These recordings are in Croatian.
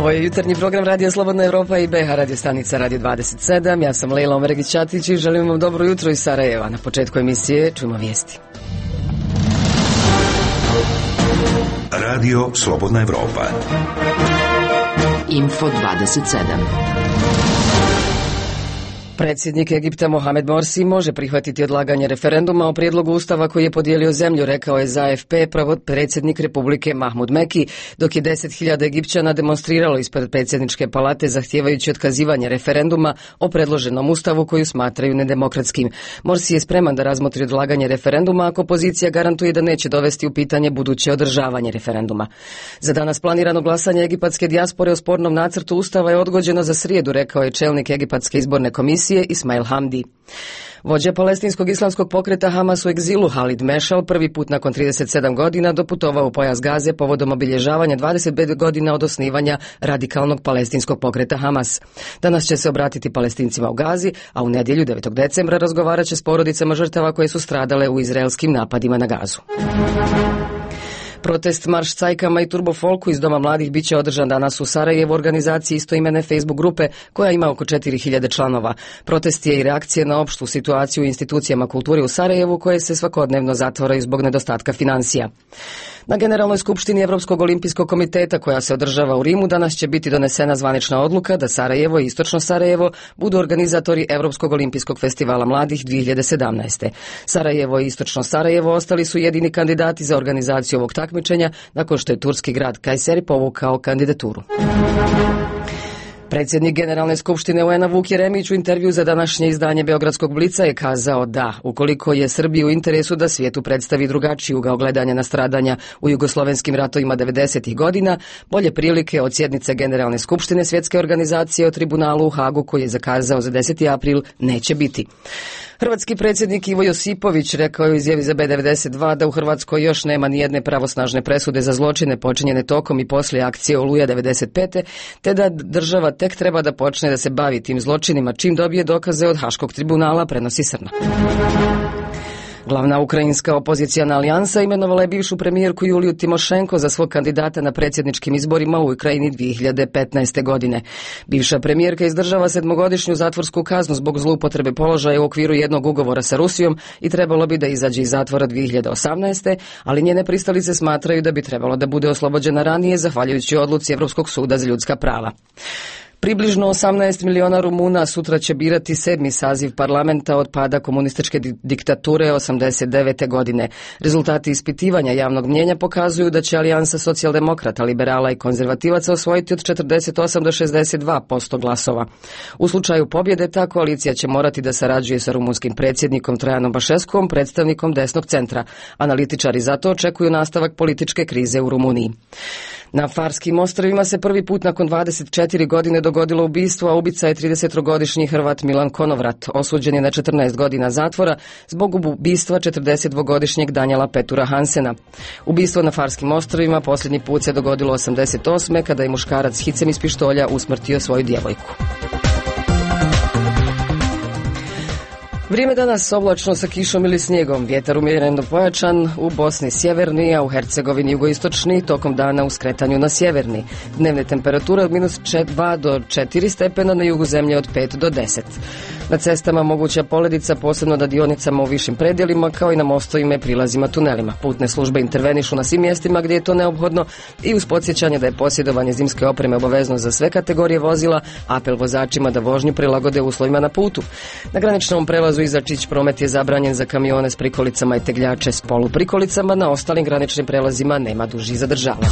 Ovo je jutarnji program Radio Slobodna Evropa i BH radio stanica Radio 27. Ja sam Lejla Omeregić-Ćatić i želim vam dobro jutro iz Sarajeva. Na početku emisije čujemo vijesti. Radio Slobodna Evropa. Info 27. Predsjednik Egipta Mohamed Morsi može prihvatiti odlaganje referenduma o prijedlogu ustava koji je podijelio zemlju, rekao je za AFP predsjednik Republike Mahmud Meki, dok je 10.000 Egipćana demonstriralo ispred predsjedničke palate zahtijevajući otkazivanje referenduma o predloženom ustavu koju smatraju nedemokratskim. Morsi je spreman da razmotri odlaganje referenduma ako opozicija garantuje da neće dovesti u pitanje buduće održavanje referenduma. Za danas planirano glasanje egipatske dijaspore o spornom nacrtu ustava je odgođeno za srijedu, rekao je čelnik egipatske izborne komisije Ismail Hamdi. Vođa palestinskog islamskog pokreta Hamas u egzilu Halid Mešal prvi put nakon 37 godina doputovao u pojas Gaze povodom obilježavanja 25 godina od osnivanja radikalnog palestinskog pokreta Hamas. Danas će se obratiti Palestincima u Gazi, a u nedjelju 9. decembra razgovarat će s porodicama žrtava koje su stradale u izraelskim napadima na Gazu. Protest marš cajkama i turbofolku iz Doma mladih biće održan danas u Sarajevu, organizaciji istoimene Facebook grupe koja ima oko 4.000 članova. Protest je i reakcija na opštu situaciju u institucijama kulture u Sarajevu koje se svakodnevno zatvaraju zbog nedostatka financija. Na Generalnoj skupštini Evropskog olimpijskog komiteta koja se održava u Rimu danas će biti donesena zvanična odluka da Sarajevo i Istočno Sarajevo budu organizatori Evropskog olimpijskog festivala mladih 2017. Sarajevo i Istočno Sarajevo ostali su jedini kandidati za organizaciju ovog takmičenja nakon što je turski grad Kajseri povukao kandidaturu. Predsjednik Generalne skupštine UN-a Vuk Jeremić u intervju za današnje izdanje Beogradskog blica je kazao da, ukoliko je Srbiji u interesu da svijetu predstavi drugačiji ugao gledanja na stradanja u jugoslovenskim ratovima 90. godina, bolje prilike od sjednice Generalne skupštine Svjetske organizacije o tribunalu u Hagu koji je zakazao za 10. april neće biti. Hrvatski predsjednik Ivo Josipović rekao je u izjavi za B92 da u Hrvatskoj još nema ni jedne pravosnažne presude za zločine počinjene tokom i poslije akcije Oluja 95. te da država tek treba da počne da se bavi tim zločinima čim dobije dokaze od Haškog tribunala, prenosi Srna. Glavna ukrajinska opozicijana alijansa imenovala je bivšu premijerku Juliju Timošenko za svog kandidata na predsjedničkim izborima u Ukrajini 2015. godine. Bivša premijerka izdržava 7-godišnju zatvorsku kaznu zbog zloupotrebe položaja u okviru jednog ugovora sa Rusijom i trebalo bi da izađe iz zatvora 2018. ali njene pristalice smatraju da bi trebalo da bude oslobođena ranije zahvaljujući odluci Evropskog suda za ljudska prava. Približno 18 miliona Rumuna sutra će birati 7. saziv parlamenta od pada komunističke diktature 89. godine. Rezultati ispitivanja javnog mnjenja pokazuju da će alijansa socijaldemokrata, liberala i konzervativaca osvojiti od 48 do 62% glasova. U slučaju pobjede ta koalicija će morati da sarađuje sa rumunskim predsjednikom Trajanom Bašeskom, predstavnikom desnog centra. Analitičari zato očekuju nastavak političke krize u Rumuniji. Na Farskim ostrvima se prvi put nakon 24 godine dogodilo ubistvo, a ubica je 30-godišnji Hrvat Milan Konovrat. Osuđen je na 14 godina zatvora zbog ubistva 42-godišnjeg Danijela Petura Hansena. Ubistvo na Farskim ostrvima posljednji put se dogodilo 88. kada je muškarac s hicem iz pištolja usmrtio svoju djevojku. Vrijeme danas oblačno sa kišom ili snijegom, vjetar umjereno pojačan, u Bosni sjeverni, a u Hercegovini jugoistočni, tokom dana u skretanju na sjeverni. Dnevne temperature od -2 do 4 stepena, na jugu zemlje od 5 do 10. Na cestama moguća poledica, posebno na dionicama u višim predjelima, kao i na mostovima i prilazima tunelima. Putne službe intervenišu na svim mjestima gdje je to neophodno i uz podsjećanje da je posjedovanje zimske opreme obavezno za sve kategorije vozila, apel vozačima da vožnju prilagode uslovima na putu. Na graničnom prelazu Izačić promet je zabranjen za kamione s prikolicama i tegljače s poluprikolicama, na ostalim graničnim prelazima nema dužih zadržavanja.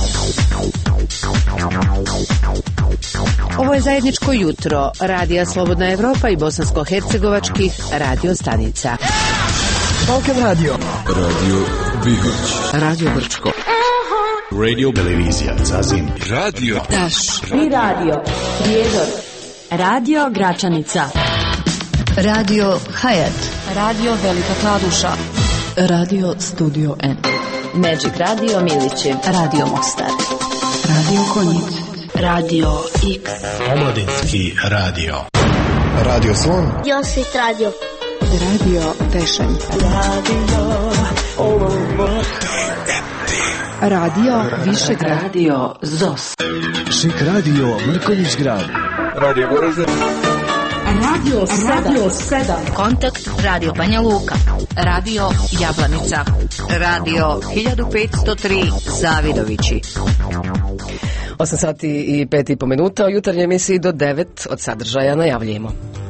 Ovo je zajedničko jutro Radija Slobodna Evropa i bosansko-hercegovačkih radio stanica. Balkan Radio. Radio Bihać. Radio Brčko. Radio Televizija Zazim. Radio Taš. I radio Prijedor. Radio Gračanica. Radio Hayat. Radio Velika Kladuša. Radio Studio N. Magic Radio Milići. Radio Mostar. Radio Konjic. Radio X. Omladinski radio. Radio Slon. Josit Radio. Radio Pešanj. Radio Radio Višegrad. Radio ZOS. Šik radio Mrkonjić Grad. Radio Goražde. Radio 7. Kontakt Radio Banja Luka. Radio Jablanica. Radio 1503 Zavidovići. 8 sati i 5,5 minuta, u jutarnjoj emisiji do 9 od sadržaja najavljujemo.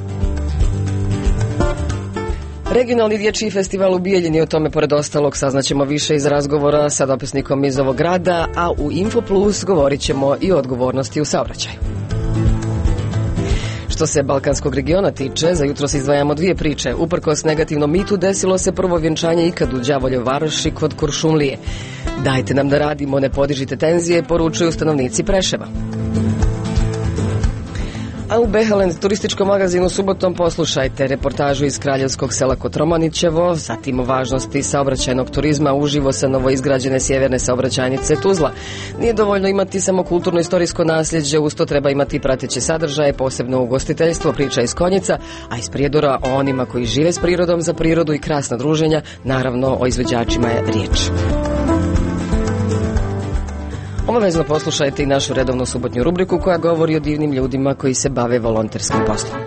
Regionalni dječji festival u Bijeljini, o tome pored ostalog saznaćemo više iz razgovora sa dopisnikom iz ovog grada, a u Info Plus govorit ćemo i o odgovornosti u saobraćaju. Što se balkanskog regiona tiče, za jutros izdvajamo dvije priče. Uprkos negativnom mitu desilo se prvo vjenčanje ikad u Đavoljoj Varoši kod Kuršumlije. Dajte nam da radimo, ne podižite tenzije, poručuju stanovnici Preševa. A u Behelend turističkom magazinu subotom poslušajte reportažu iz kraljevskog sela Kotromanićevo, zatim o važnosti saobraćajnog turizma uživo sa novoizgrađene sjeverne saobraćajnice Tuzla. Nije dovoljno imati samo kulturno-istorijsko nasljeđe, uz to treba imati prateće sadržaje, posebno ugostiteljstvo, priča iz Konjica, a iz Prijedora o onima koji žive s prirodom, za prirodu i krasna druženja, naravno o izvođačima je riječ. Obavezno poslušajte i našu redovnu subotnju rubriku koja govori o divnim ljudima koji se bave volonterskim poslom.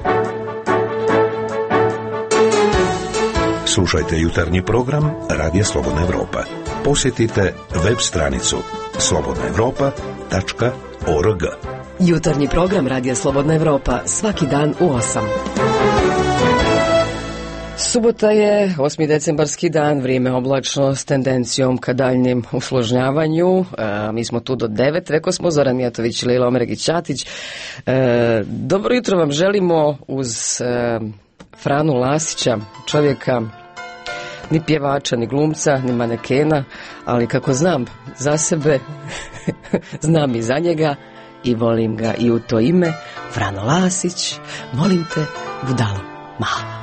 Slušajte jutarnji program Radija Slobodna Evropa. Posjetite web stranicu slobodnaevropa.org. Jutarnji program Radija Slobodna Evropa svaki dan u 8. Subota je 8. decembarski dan, vrijeme oblačno s tendencijom ka daljnjem usložnjavanju. Mi smo tu do 9, rekao smo, Zoran Mijatović, Lila Omeregić-Ćatić. Dobro jutro vam želimo uz Franu Lasića, čovjeka ni pjevača, ni glumca, ni manekena, ali kako znam za sebe, znam i za njega i volim ga i u to ime. Frano Lasić, molim te, budalo mala.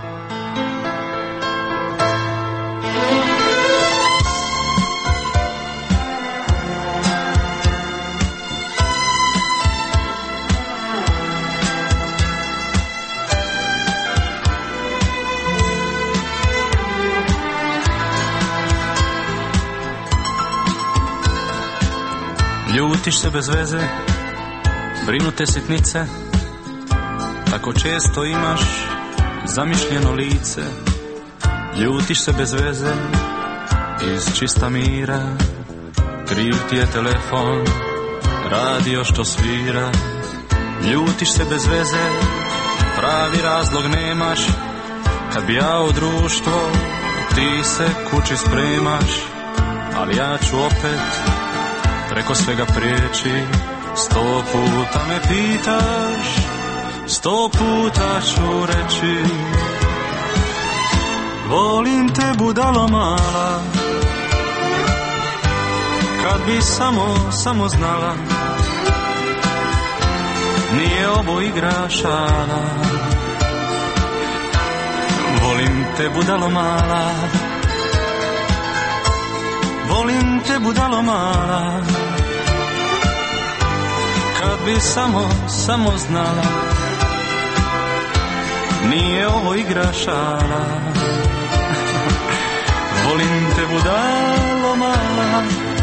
Ljutiš se bez veze, brinute sitnice, tako često imaš zamišljeno lice. Ljutiš se bez veze, iz čista mira, kriv ti je telefon, radio što svira. Ljutiš se bez veze, pravi razlog nemaš, kad bi ja u društvo, ti se kući spremaš, ali ja ću opet preko svega prijeći. 100 puta me pitaš, 100 puta ću reći, volim te budalo mala. Kad bi samo znala, nije ovo igra šala. Volim te budalo mala, volim te budalo mala. Kad bi samo znala, nije ovo igra šala. Volim te budalo mala.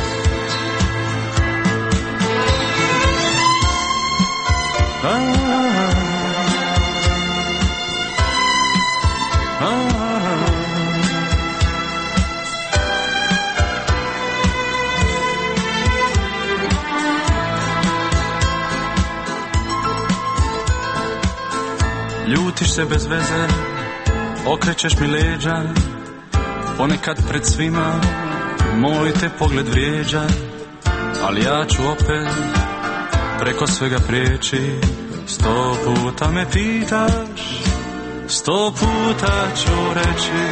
Ljutiš se bez veze, okrećeš mi leđa, ponekad pred svima moj te pogled vrijeđa, ali ja ću opet preko svega prijeći. 100 puta me pitaš, 100 puta ću reći,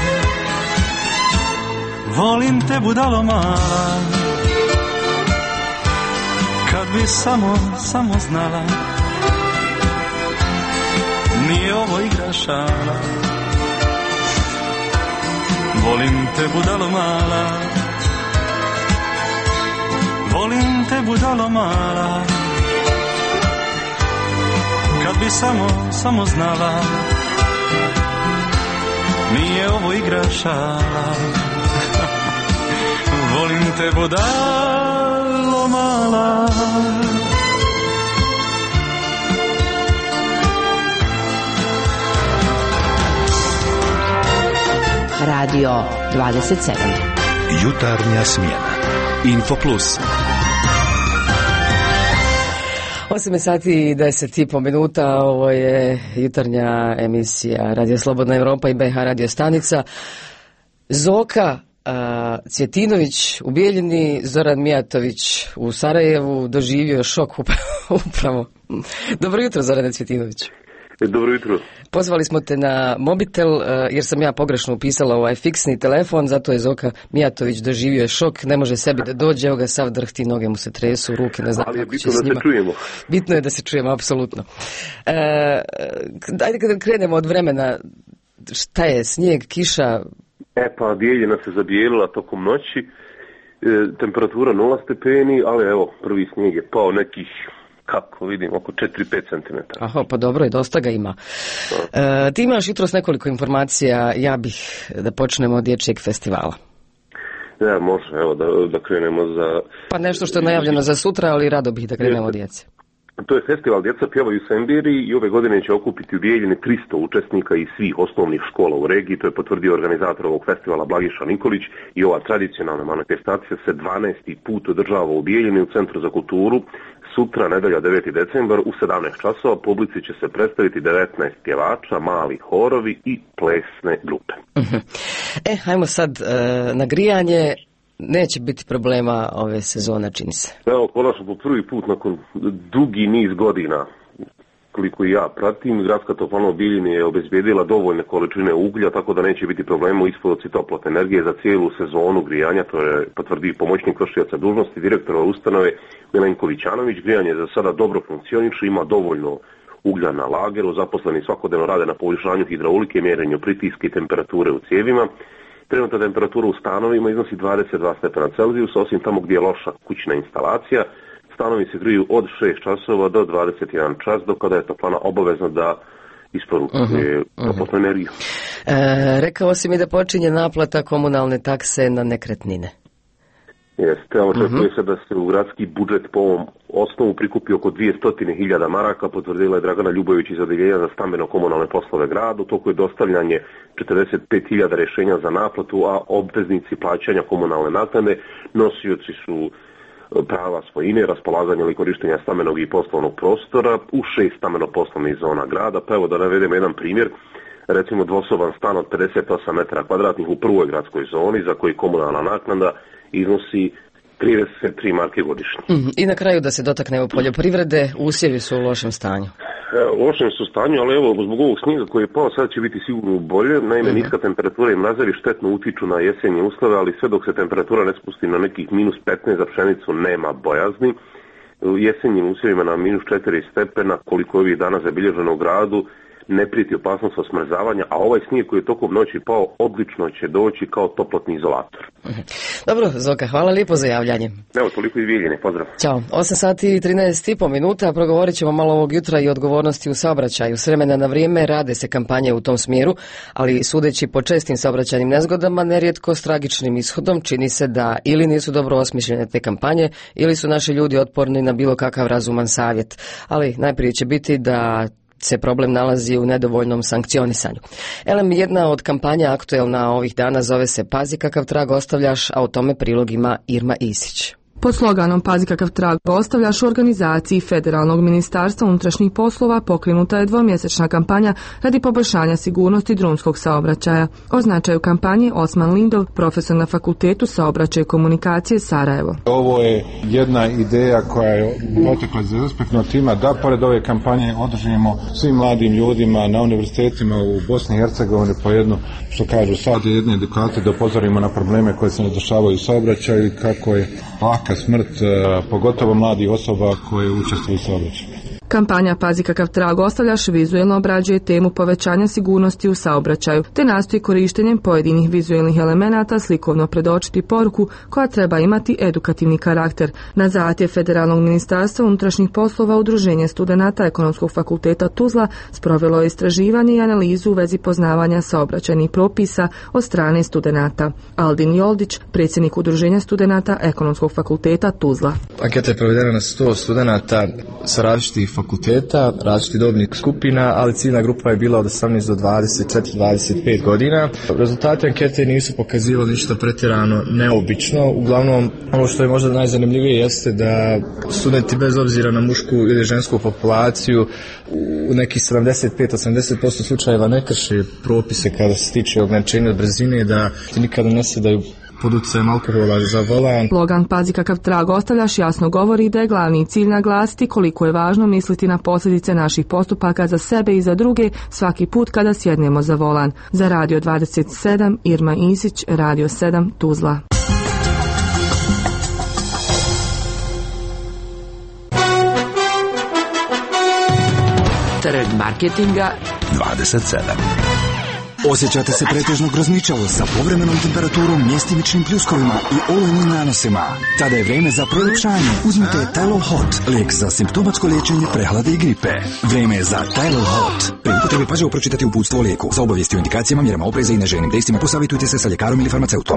volim te budalo mala. Kad bi samo znala, nije ovo igra šala. Volim te budalo mala, volim te budalo mala. Kad bi samo znala, nije ovo igra šala. Volim te budalo mala. Radio 27. Jutarnja smjena. Info Plus. 8 sati i 10,5 minuta, ovo je jutarnja emisija Radio Slobodna Evropa i BH radio stanica. Zoka Cvjetinović u Bijeljini, Zoran Mijatović u Sarajevu doživio šok upravo. Dobro jutro, Zorane Cvjetinović. Dobro jutro. Pozvali smo te na mobitel jer sam ja pogrešno upisala ovaj fiksni telefon, zato je Zoka Mijatović doživio šok, ne može sebi da dođe, evo ga sav drhti, noge mu se tresu, ruke, ne znam kako će s njima. Ali je bitno da se čujemo. Bitno je da se čujemo, apsolutno. Ajde kada krenemo od vremena, šta je, snijeg, kiša? Pa Bijeljina se zabijelila tokom noći, temperatura 0 stepeni, ali evo, prvi snijeg je pao nekih, kako vidim, oko 4-5 cm. Aha, pa dobro je, dosta ga ima. Ti imaš jutros nekoliko informacija, ja bih da počnemo od dječjeg festivala. Ja, može, evo, da krenemo za... Pa nešto što je najavljeno za sutra, ali rado bih da krenemo od djece. To je festival Djeca pjevaju Sembiri i ove godine će okupiti u Bijeljini 300 učesnika iz svih osnovnih škola u regiji. To je potvrdio organizator ovog festivala Blagiša Nikolić i ova tradicionalna manifestacija se 12. put održava u Bijeljini u Centru za kulturu. Sutra, nedelja 9. decembar, u 17 časova publici će se predstaviti 19 pjevača, mali horovi i plesne grupe. Hajmo sad na grijanje. Neće biti problema ove sezone, čini se. Evo, konačno po prvi put nakon dugi niz godina, koliko i ja pratim, Gradska toplana u Bijeljini je obezbijedila dovoljne količine uglja, tako da neće biti problema u isporuci toplotne energije za cijelu sezonu grijanja. To je potvrdio pomoćnik vršioca dužnosti direktora ustanove Milenko Vićanović. Grijanje za sada dobro funkcioniše, ima dovoljno uglja na lageru, zaposleni svakodnevno rade na poboljšanju hidraulike, mjerenju pritiske i temperature u cijevima. Trenutna temperatura u stanovima iznosi 22 stepena Celzijusa, osim tamo gdje je loša kućna instalacija. Stanovi se griju od 6 časova do 21 čas, dok kada je toplana obavezna da isporučuje toplotnu energiju. Rekao si mi da počinje naplata komunalne takse na nekretnine. Jeste, očekuje se da se u gradski budžet po ovom osnovu prikupi oko 200.000 maraka, potvrdila je Dragana Ljubović iz Odeljenja za stambeno-komunalne poslove gradu. U toku je dostavljanje 45.000 rješenja za naplatu, a obveznici plaćanja komunalne naknade nosioci su prava svojine, raspolaganja ili korištenja stambenog i poslovnog prostora u 6 stambeno-poslovnih zona grada. Pa evo da navedemo jedan primjer. Recimo dvosoban stan od 58 metara kvadratnih u prvoj gradskoj zoni za koji komunalna naknada iznosi 33 marke godišnje. I na kraju da se dotaknemo poljoprivrede, usjevi su u lošem stanju. U lošem su stanju, ali evo zbog ovog snijega koji je pao sad će biti sigurno bolje. Naime, niska temperatura i mrazevi štetno utiču na jesenje uslove, ali sve dok se temperatura ne spusti na nekih -15 za pšenicu nema bojazni. U jesenjim usjevima na -4 stepena, koliko je ovih dana zabilježeno u gradu, ne prijeti opasnost od smrzavanja, a ovaj snijeg koji je tokom noći pao odlično će doći kao toplotni izolator. Dobro, Zoka, hvala lijepo za javljanje. Evo, toliko iz Bijeljine, pozdrav. Ćao, 8 sati i 13,5 minuta, progovorit ćemo malo ovog jutra i odgovornosti u saobraćaju. S vremena na vrijeme rade se kampanje u tom smjeru, ali sudeći po čestim saobraćajnim nezgodama, nerijetko s tragičnim ishodom, čini se da ili nisu dobro osmišljene te kampanje, ili su naši ljudi otporni na bilo kakav razuman savjet. Ali najprije će biti da se problem nalazi u nedovoljnom sankcionisanju. Jedna od kampanja aktuelna ovih dana zove se Pazi kakav trag ostavljaš, a o tome prilog ima Irma Isić. Pod sloganom Pazi kakav trag ostavljaš u organizaciji Federalnog ministarstva unutrašnjih poslova pokrenuta je dvomjesečna kampanja radi poboljšanja sigurnosti drumskog saobraćaja. O značaju kampanje Osman Lindov, profesor na Fakultetu saobraćaja i komunikacije Sarajevo. Ovo je jedna ideja koja je potekla iz respektnog tima da pored ove kampanje održimo svim mladim ljudima na univerzitetima u Bosni i Hercegovini po jednu, što kažu sad, jedne edukacije da upozorimo na probleme koje se ne dešavaju u saobraćaju i kako je laka smrt, pogotovo mladih osoba koje učestvuju u saobraćaju. Kampanja Pazi kakav trag ostavljaš vizuelno obrađuje temu povećanja sigurnosti u saobraćaju, te nastoji korištenjem pojedinih vizuelnih elemenata slikovno predočiti poruku koja treba imati edukativni karakter. Na zahtjev Federalnog ministarstva unutrašnjih poslova Udruženje studenata Ekonomskog fakulteta Tuzla sprovelo je istraživanje i analizu u vezi poznavanja saobraćajnih propisa od strane studenata. Aldin Joldić, predsjednik Udruženja studenata Ekonomskog fakulteta Tuzla. Anketa je provedena na 100 studenata sa različitih fakulteta, različitih dobnih skupina, ali ciljna grupa je bila od 18 do 24-25 godina. Rezultati ankete nisu pokazivali ništa pretjerano neobično. Uglavnom, ono što je možda najzanimljivije jeste da studenti bez obzira na mušku ili žensku populaciju u nekih 75-80% slučajeva ne krše propise kada se tiče ograničenja od brzine, da nikada ne sedaju pod utjecajem alkohola za volan. Slogan Pazi kakav trag ostavljaš jasno govori da je glavni cilj naglasiti koliko je važno misliti na posljedice naših postupaka za sebe i za druge svaki put kada sjednemo za volan. Za Radio 27 Irma Isić, Radio 7 Tuzla. Trg marketinga 27. Osjećate se pretežno grozničavo sa povremenom temperaturom, mjestimičnim pljuskovima i olujnim nanosima? Tada je vrijeme za proljepšanje. Uzmite Tylenol Hot, lijek za simptomatsko liječenje prehlade i gripe. Vrijeme je za Tylenol Hot. Pri upotrebi pažljivo pročitati uputstvo o lijeku. Za obavijesti o indikacijama, mjerama opreza i neželjenim dejstvima posavitujte se sa ljekarom ili farmaceutom.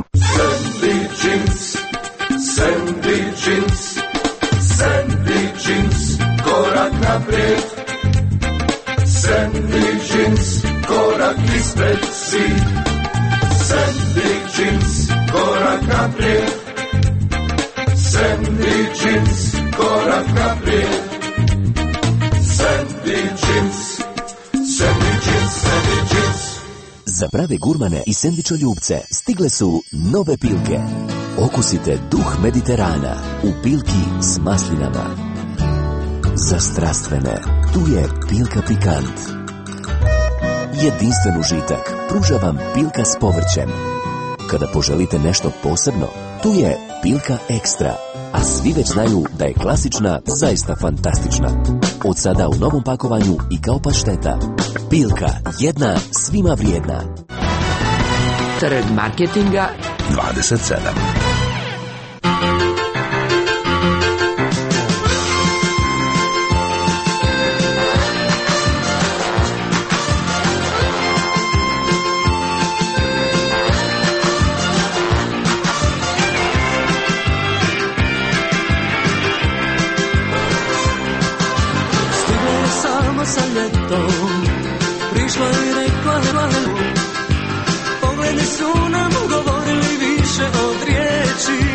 Sandy Jeans, korak naprijed. Sandy Jeans, korak ispred si. Sandy Jeans, korak naprijed. Sandy Jeans, korak naprijed. Sandy Jeans, Sandy Jeans, Sandy Jeans. Za prave gurmane i sendvičoljubce stigle su nove pilke. Okusite duh Mediterana u pilki s maslinama. Za strastvene, tu je Pilka Pikant. Jedinstven užitak pruža vam Pilka s povrćem. Kada poželite nešto posebno, tu je Pilka Ekstra. A svi već znaju da je klasična zaista fantastična. Od sada u novom pakovanju i kao pašteta. Pilka, jedna svima vrijedna. Trg marketinga 27. Prišla i rekla hello. Pogledi su nam govorili više od riječi.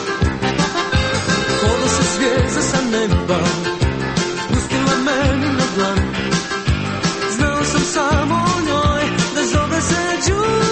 Koda se zvijezda sa neba spustila meni na dlan. Znao sam samo o njoj da zove se Julie.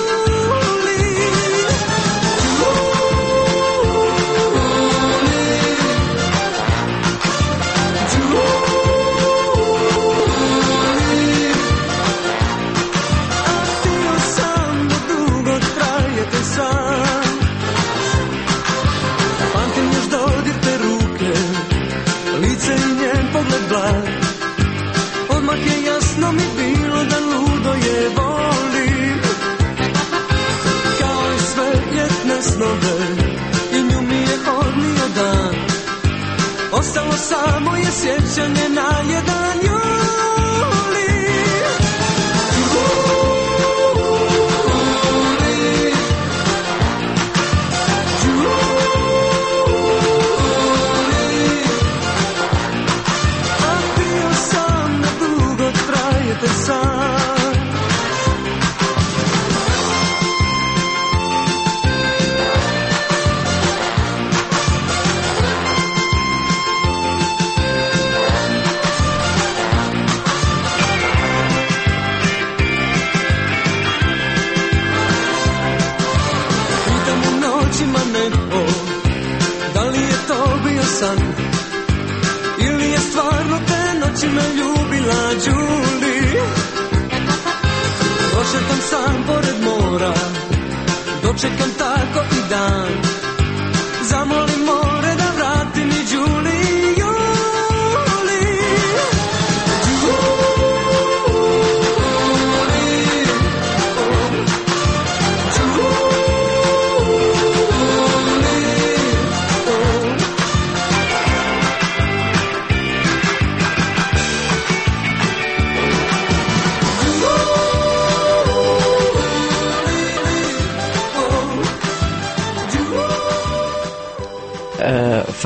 Odmah je jasno mi bilo da ludo je volim. Kao i sve ljetne snove i nju mi je odnio dan. Ostalo samo je sjećanje na jedan juli. Ili je stvarno te noći me ljubila Julie. Prošetam sam pored mora, dočekam tako i dan. Zamolim more da vrati mi Julie, Julie.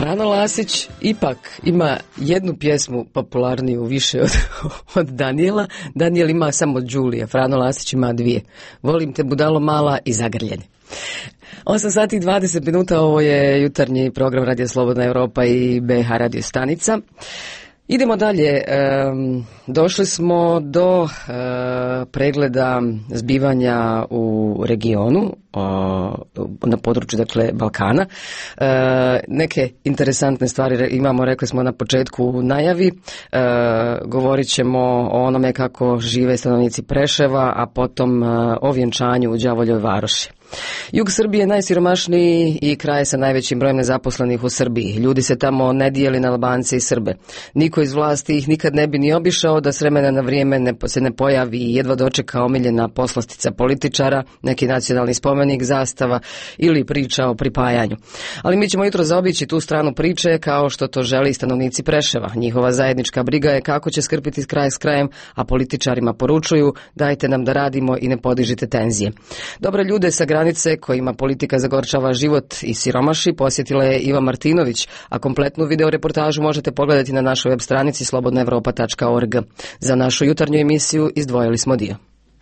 Frano Lasić ipak ima jednu pjesmu popularniju više od Danijela. Danijel ima samo Đulije, Frano Lasić ima dvije. Volim te budalo mala i zagrljeni. 8 sati i 20 minuta, ovo je jutarnji program Radio Slobodna Europa i BH radio stanica. Idemo dalje, došli smo do pregleda zbivanja u regionu, na području dakle Balkana. Neke interesantne stvari imamo, rekli smo na početku u najavi, govorit ćemo o onome kako žive stanovnici Preševa, a potom o vjenčanju u Đavoljoj Varoši. Jug Srbije je najsiromašniji i kraj sa najvećim brojem nezaposlenih u Srbiji. Ljudi se tamo ne dijeli na Albance i Srbe. Niko iz vlasti ih nikad ne bi ni obišao da s vremena na vrijeme se ne pojavi i jedva dočeka omiljena poslastica političara, neki nacionalni spomenik, zastava ili priča o pripajanju. Ali mi ćemo jutro zaobići tu stranu priče kao što to želi stanovnici Preševa. Njihova zajednička briga je kako će skrpiti kraj s krajem, a političarima poručuju dajte nam da radimo i ne podižite tenzije. Dobre ljude sa granice kojima politika zagorčava život i siromaši posjetila je Iva Martinović, a kompletnu video reportažu možete pogledati na našoj web stranici slobodnaevropa.org. Za našu jutarnju emisiju izdvojili smo dio.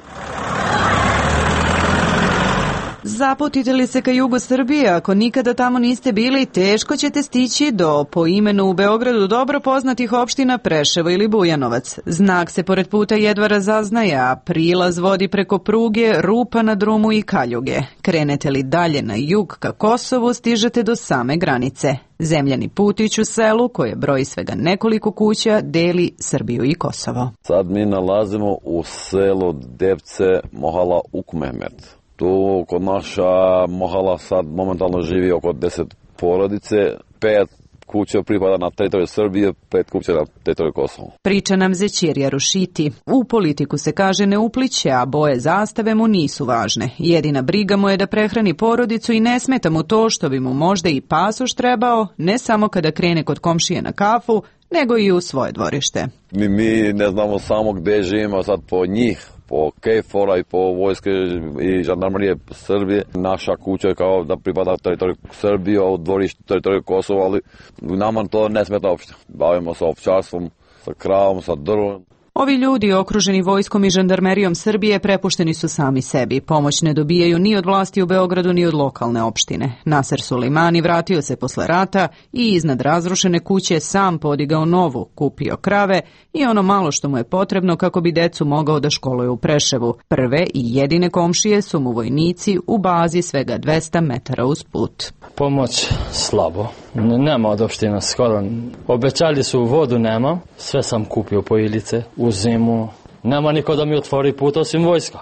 Zaputite li se ka jugu Srbije, ako nikada tamo niste bili, teško ćete stići do po imenu u Beogradu dobro poznatih opština Preševo ili Bujanovac. Znak se pored puta jedva razaznaje, a prilaz vodi preko pruge, rupa na drumu i kaljuge. Krenete li dalje na jug ka Kosovu, stižete do same granice. Zemljani putić u selu, koje broji svega nekoliko kuća, deli Srbiju i Kosovo. Sad mi nalazimo u selu Devce, Mohala Ukmehmet. Tu kod naša Mohala sad momentalno živi oko 10 porodice, 5 kuća pripada na teritoriju Srbije, 5 kuća na teritoriju Kosova. Priča nam Zećirija Rušiti. U politiku se kaže ne upliće, a boje zastave mu nisu važne. Jedina briga mu je da prehrani porodicu i ne smeta mu to što bi mu možda i pasoš trebao, ne samo kada krene kod komšije na kafu, nego i u svoje dvorište. Mi ne znamo samo gde živimo sad po njih, po KFOR-a i po vojske i žandarmerije Srbije. Naša kuća je kao da pripada teritoriju Srbije, a u dvorištu teritoriju Kosova, ali nama to ne smeta uopšte. Bavimo se ovčarstvom, sa kravom, sa drvom. Ovi ljudi, okruženi vojskom i žandarmerijom Srbije, prepušteni su sami sebi. Pomoć ne dobijaju ni od vlasti u Beogradu, ni od lokalne opštine. Naser Sulejmani vratio se posle rata i iznad razrušene kuće sam podigao novu, kupio krave i ono malo što mu je potrebno kako bi decu mogao da školuje u Preševu. Prve i jedine komšije su mu vojnici u bazi svega 200 metara uz put. Pomoć slabo. Nema od opština skoro. Obećali su vodu, nema. Sve sam kupio po Ilice, u zimu. Nema niko da mi otvori put osim vojska.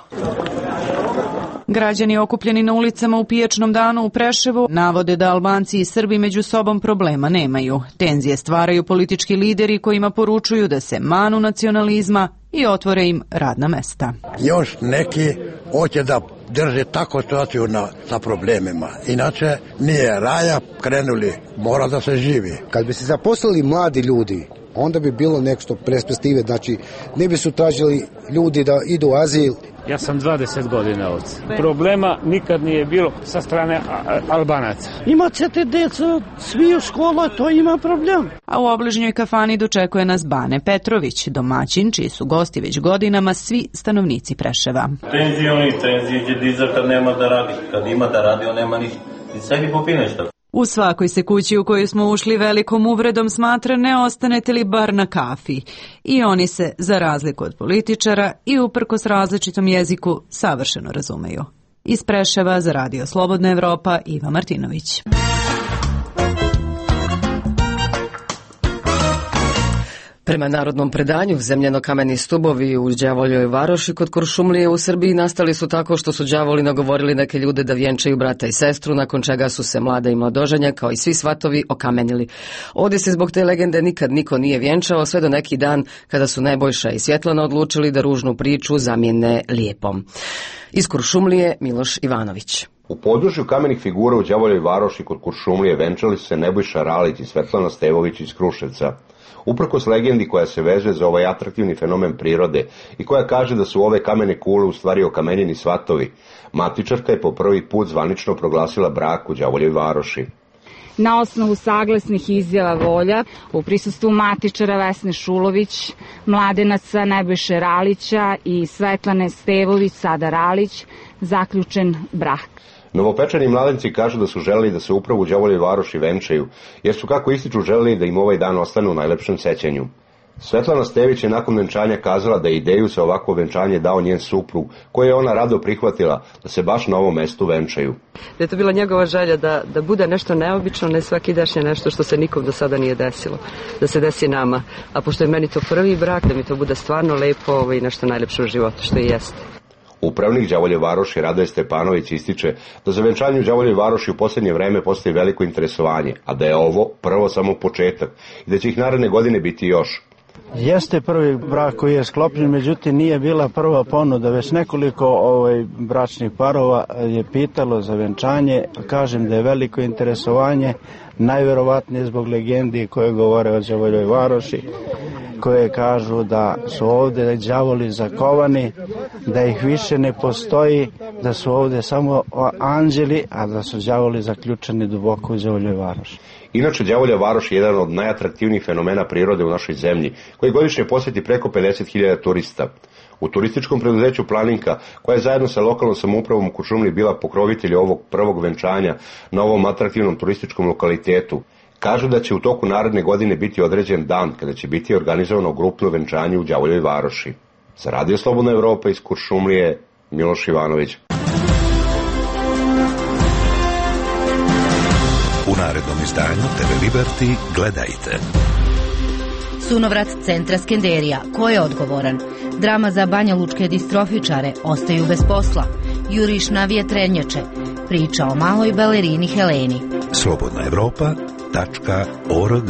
Građani okupljeni na ulicama u pijačnom danu u Preševu navode da Albanci i Srbi među sobom problema nemaju. Tenzije stvaraju politički lideri kojima poručuju da se manu nacionalizma i otvore im radna mesta. Još neki hoće da drže tako situaciju sa problemima. Inače nije raja, krenuli, mora da se živi. Kad bi se zaposlili mladi ljudi, onda bi bilo nešto perspektive, znači ne bi su tražili ljudi da idu u azil. Ja sam 20 godina ovdje. Problema nikad nije bilo sa strane Albanaca. Imate deca, svi u školu, to ima problem. A u obližnjoj kafani dočekuje nas Bane Petrović, domaćin čiji su gosti već godinama svi stanovnici Preševa. Tenzije će dizati kad nema da radi. Kad ima da radi, on nema ništa. I sebi popije nešto. U svakoj se kući u koju smo ušli velikom uvredom smatra ne ostanete li bar na kafi. I oni se, za razliku od političara i uprkos različitom jeziku, savršeno razumeju. Iz Preševa za Radio Slobodna Evropa, Iva Martinović. Prema narodnom predanju, zemljano-kameni stubovi u Đavoljoj Varoši kod Kuršumlije u Srbiji nastali su tako što su đavoli nagovorili neke ljude da vjenčaju brata i sestru, nakon čega su se mlada i mladoženja, kao i svi svatovi, okamenili. Ovdje se zbog te legende nikad niko nije vjenčao, sve do neki dan kada su Nebojša i Svjetlana odlučili da ružnu priču zamijene lijepom. Iz Kuršumlije Miloš Ivanović. U području kamenih figura u Đavoljoj Varoši kod Kuršumlije venčali su se Nebojša Ralić i Svetlana Stevović iz Kruševca. Uprkos legendi koja se vezuje za ovaj atraktivni fenomen prirode i koja kaže da su ove kamene kule u stvari okamenjeni svatovi, matičarka je po prvi put zvanično proglasila brak u Đavoljoj Varoši. na osnovu saglasnih izjava volja u prisustvu matičara Vesne Šulović, mladenaca Nebojše Ralića i Svetlane Stevović, sada Ralić, zaključen brak. Novopečeni mladenci kažu da su želeli da se upravo u Đavoljoj Varoši venčaju, jer su, kako ističu, želeli da im ovaj dan ostane u najlepšem sećanju. Svetlana Stević je nakon venčanja kazala da je ideju za ovakvo venčanje dao njen suprug, koje je ona rado prihvatila da se baš na ovom mestu venčaju. Da je to bila njegova želja da bude nešto neobično, ne svakidašnje nešto što se nikom do sada nije desilo, da se desi nama. A pošto je meni to prvi brak, da mi to bude stvarno lepo i nešto najlepše u životu, što i jeste. Upravnik Đavolje Varoši Radoje Stepanović ističe da za venčanje u Đavoljoj Varoši u posljednje vreme postoji veliko interesovanje, a da je ovo prvo samo početak i da će ih naredne godine biti još. Jeste prvi brak koji je sklopljen, međutim nije bila prva ponuda, već nekoliko bračnih parova je pitalo za venčanje. Kažem da je veliko interesovanje, najverovatnije zbog legendi koje govore o Đavoljoj Varoši, koje kažu da su ovde đavoli zakovani, da ih više ne postoji, da su ovde samo anđeli, a da su đavoli zaključani duboko u Đavoljoj Varoši. Inače, Đavolja Varoš je jedan od najatraktivnijih fenomena prirode u našoj zemlji, koji godišnje posjeti preko 50.000 turista. U turističkom preduzeću Planinka, koja je zajedno sa lokalnom samoupravom u Kuršumliji bila pokrovitelj ovog prvog venčanja na ovom atraktivnom turističkom lokalitetu, kažu da će u toku naredne godine biti određen dan kada će biti organizovano grupno venčanje u Đavoljoj Varoši. Za Radio Slobodna Evropa iz Kuršumlije, Miloš Ivanović. U narednom izdanju TV Liberty gledajte. Sunovrat centra Skenderija. Ko je odgovoran? Drama za banja lučke distrofičare. Ostaju bez posla. Juriš na vjetrenjače. Priča o maloj balerini Heleni. slobodnaevropa.org.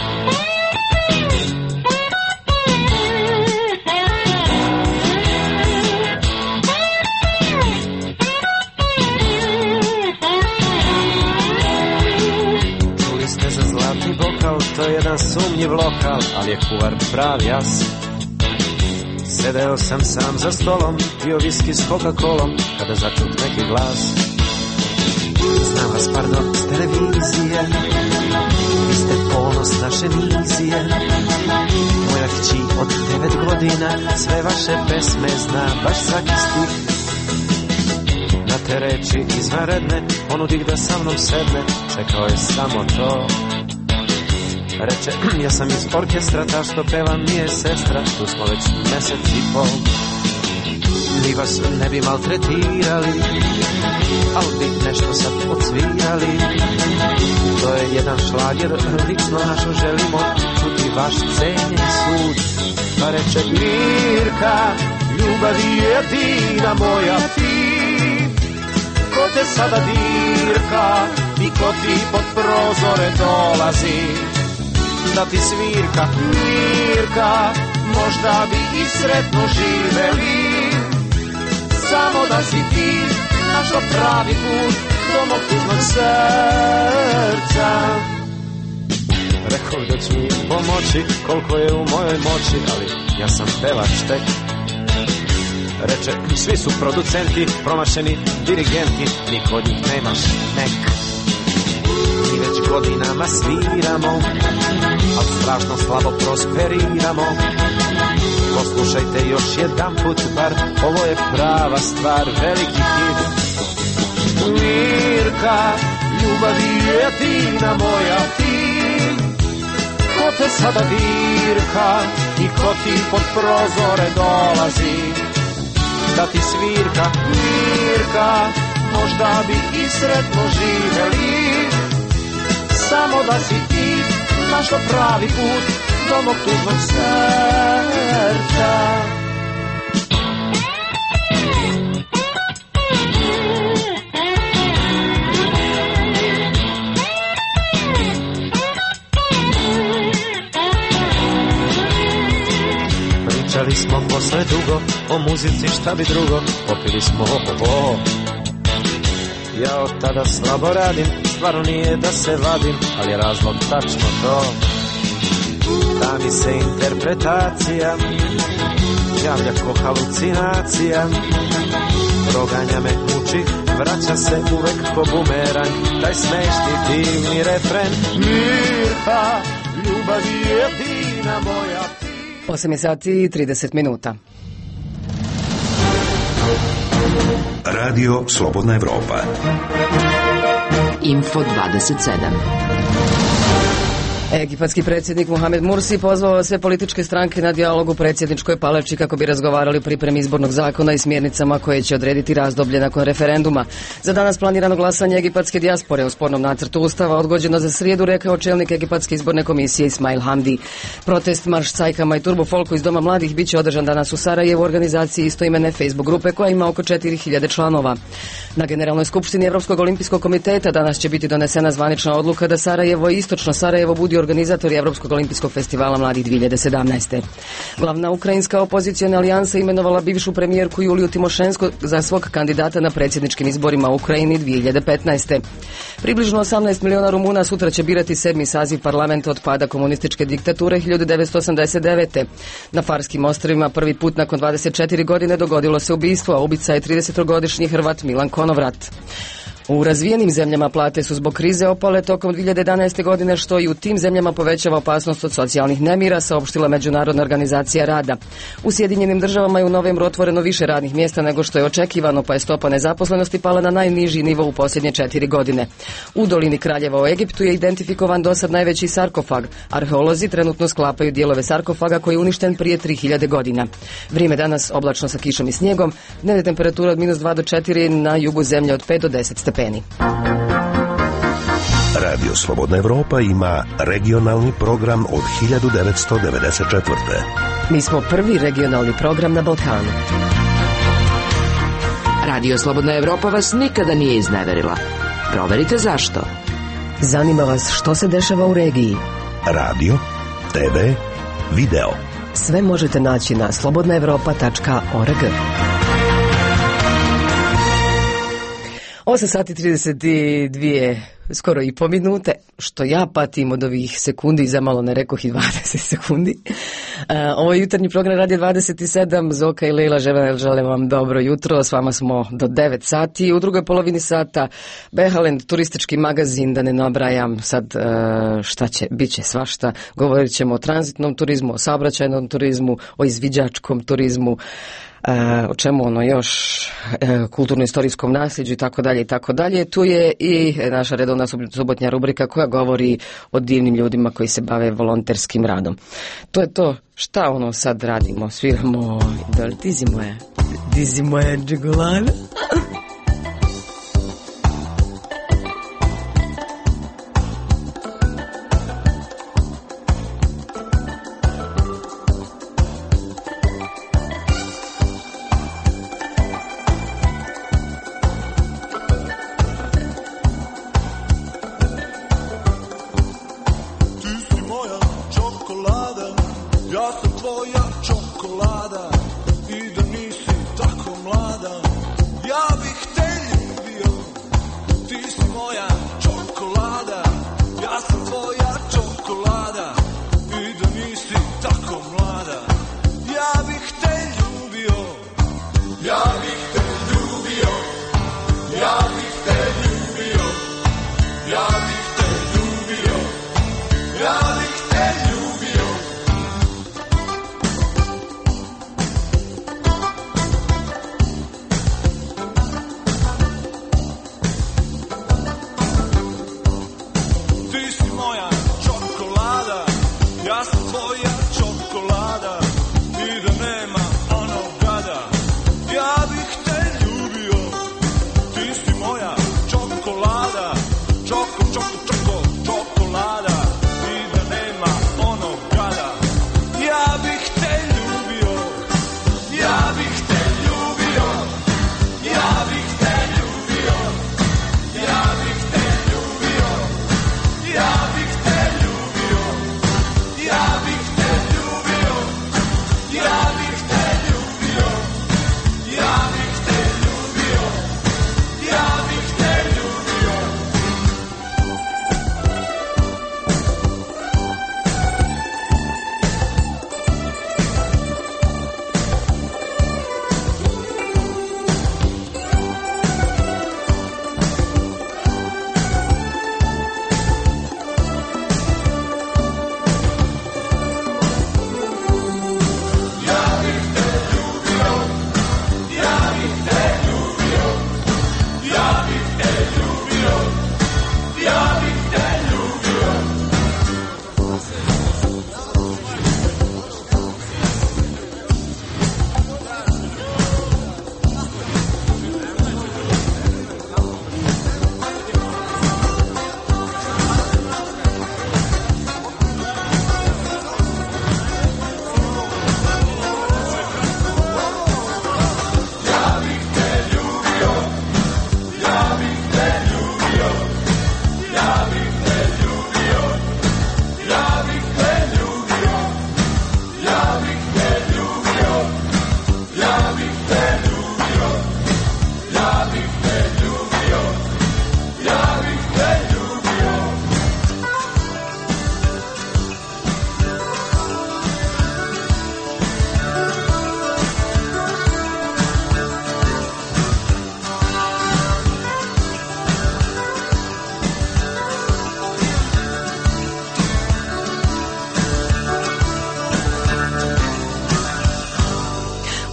To je jedan sumnjiv lokal, ali je kuvar pravi as. Sedeo sam sam za stolom, pio viski s Coca-Colom, kada začut neki glas. Znam vas, pardon, s televizije, vi ste ponos naše vizije. Moja kći od 9 godina, sve vaše pesme zna, baš svaki stih. Na te reči izvanredne, ponudih da sa mnom sedne, čekao je samo to. Reče, ja sam iz orkestra, ta što peva mi je sestra, tu smo već mesec i pol. Mi vas ne bi maltretirali, ali bi nešto sad odsvirali. To je jedan šlager, lično našo želimo čuti vaš cenjen sud. Pa reče, Mirka, ljubavi jedina moja ti, ko te sada dirka i ko ti pod prozore dolazi. Da ti svirka, Mirka, možda bi i sretno živeli. Samo da si ti našo pravi put do mog tužnog srca. Rekao da ću mi pomoći koliko je u mojoj moći, ali ja sam pevač tek. Reče, svi su producenti, promašeni dirigenti, niko od njih nemaš nek. Mi već godinama sviramo, al strašno slabo prosperiramo. Poslušajte još jedan put bar, ovo je prava stvar, veliki hit. Mirka, ljubavi jedina moja ti, ko te sada dirka i ko ti pod prozore dolazi. Da ti svirka, Mirka, možda bi i sretno živeli. Samo da si ti našo pravi put do mog tužnog srca. Pričali smo posle dugo o muzici, šta bi drugo, popili smo ovo. Ja od tada slabo radim, stvarno nije da se vadim, ali je razlog tačno to. Da mi se interpretacija javlja ko halucinacija, proganja me, muči, vraća se uvek ko bumerang, taj smešni divni refren. Mirka, ljubav je jedina moja. 8 sati i 30 minuta. Radio Slobodna Evropa. Info 27. Egipatski predsjednik Mohamed Mursi pozvao sve političke stranke na dijalog u predsjedničkoj palači kako bi razgovarali o pripremi izbornog zakona i smjernicama koje će odrediti razdoblje nakon referenduma. Za danas planirano glasanje egipatske dijaspore o spornom nacrtu ustava odgođeno za srijedu, rekao čelnik Egipatske izborne komisije Ismail Hamdi. Protest, marš cajkama i turbo folku iz Doma mladih biće održan danas u Sarajevu u organizaciji istoimene Facebook grupe koja ima oko 4000 članova. Na Generalnoj skupštini Evropskog olimpijskog komiteta danas će biti donesena zvanična odluka da Sarajevo i istočno Sarajevo budu organizatori Evropskog olimpijskog festivala mladih 2017. Glavna ukrajinska opoziciona alijansa imenovala bivšu premijerku Juliju Timošenko za svog kandidata na predsjedničkim izborima u Ukrajini 2015. Približno 18 miliona Rumuna sutra će birati 7. saziv parlamenta od pada komunističke diktature 1989. Na Farskim ostrvima prvi put nakon 24 godine dogodilo se ubistvo, a ubica je 30-godišnji Hrvat Milan Konovrat. U razvijenim zemljama plate su zbog krize opale tokom 2011. godine, što i u tim zemljama povećava opasnost od socijalnih nemira, saopštila Međunarodna organizacija rada. U Sjedinjenim državama je u novembru otvoreno više radnih mjesta nego što je očekivano, pa je stopa nezaposlenosti pala na najniži nivo u posljednje 4 godine. U dolini Kraljeva u Egiptu je identifikovan dosad najveći sarkofag. Arheolozi trenutno sklapaju dijelove sarkofaga koji je uništen prije 3000 godina. Vrijeme danas oblačno sa kišom i snijegom, dnevna temperatura od -2 do 4, na jugu zemlje od 5 do 10 stepeni. Radio Slobodna Evropa ima regionalni program od 1994. Mi smo prvi regionalni program na Balkanu. Radio Slobodna Evropa vas nikada nije izneverila. Proverite zašto. Zanima vas što se dešava u regiji. Radio, TV, video. Sve možete naći na slobodnaevropa.org. 8 sati 32, skoro i po minute, što ja patim od ovih sekundi, za malo ne rekoh i 20 sekundi. Ovo je jutarnji program Radio 27, Zoka i Lejla žele vam dobro jutro, s vama smo do 9 sati. U drugoj polovini sata Behalend, turistički magazin, da ne nabrajam sad šta će, bit će svašta. Govorit ćemo o tranzitnom turizmu, o saobraćajnom turizmu, o izviđačkom turizmu, o čemu ono još, kulturno-istorijskom nasljeđu i tako dalje i tako dalje. Tu je i naša redovna subotnja rubrika koja govori o divnim ljudima koji se bave volonterskim radom. To je to. Šta ono sad radimo? Sviramo Dizi moje džigolane.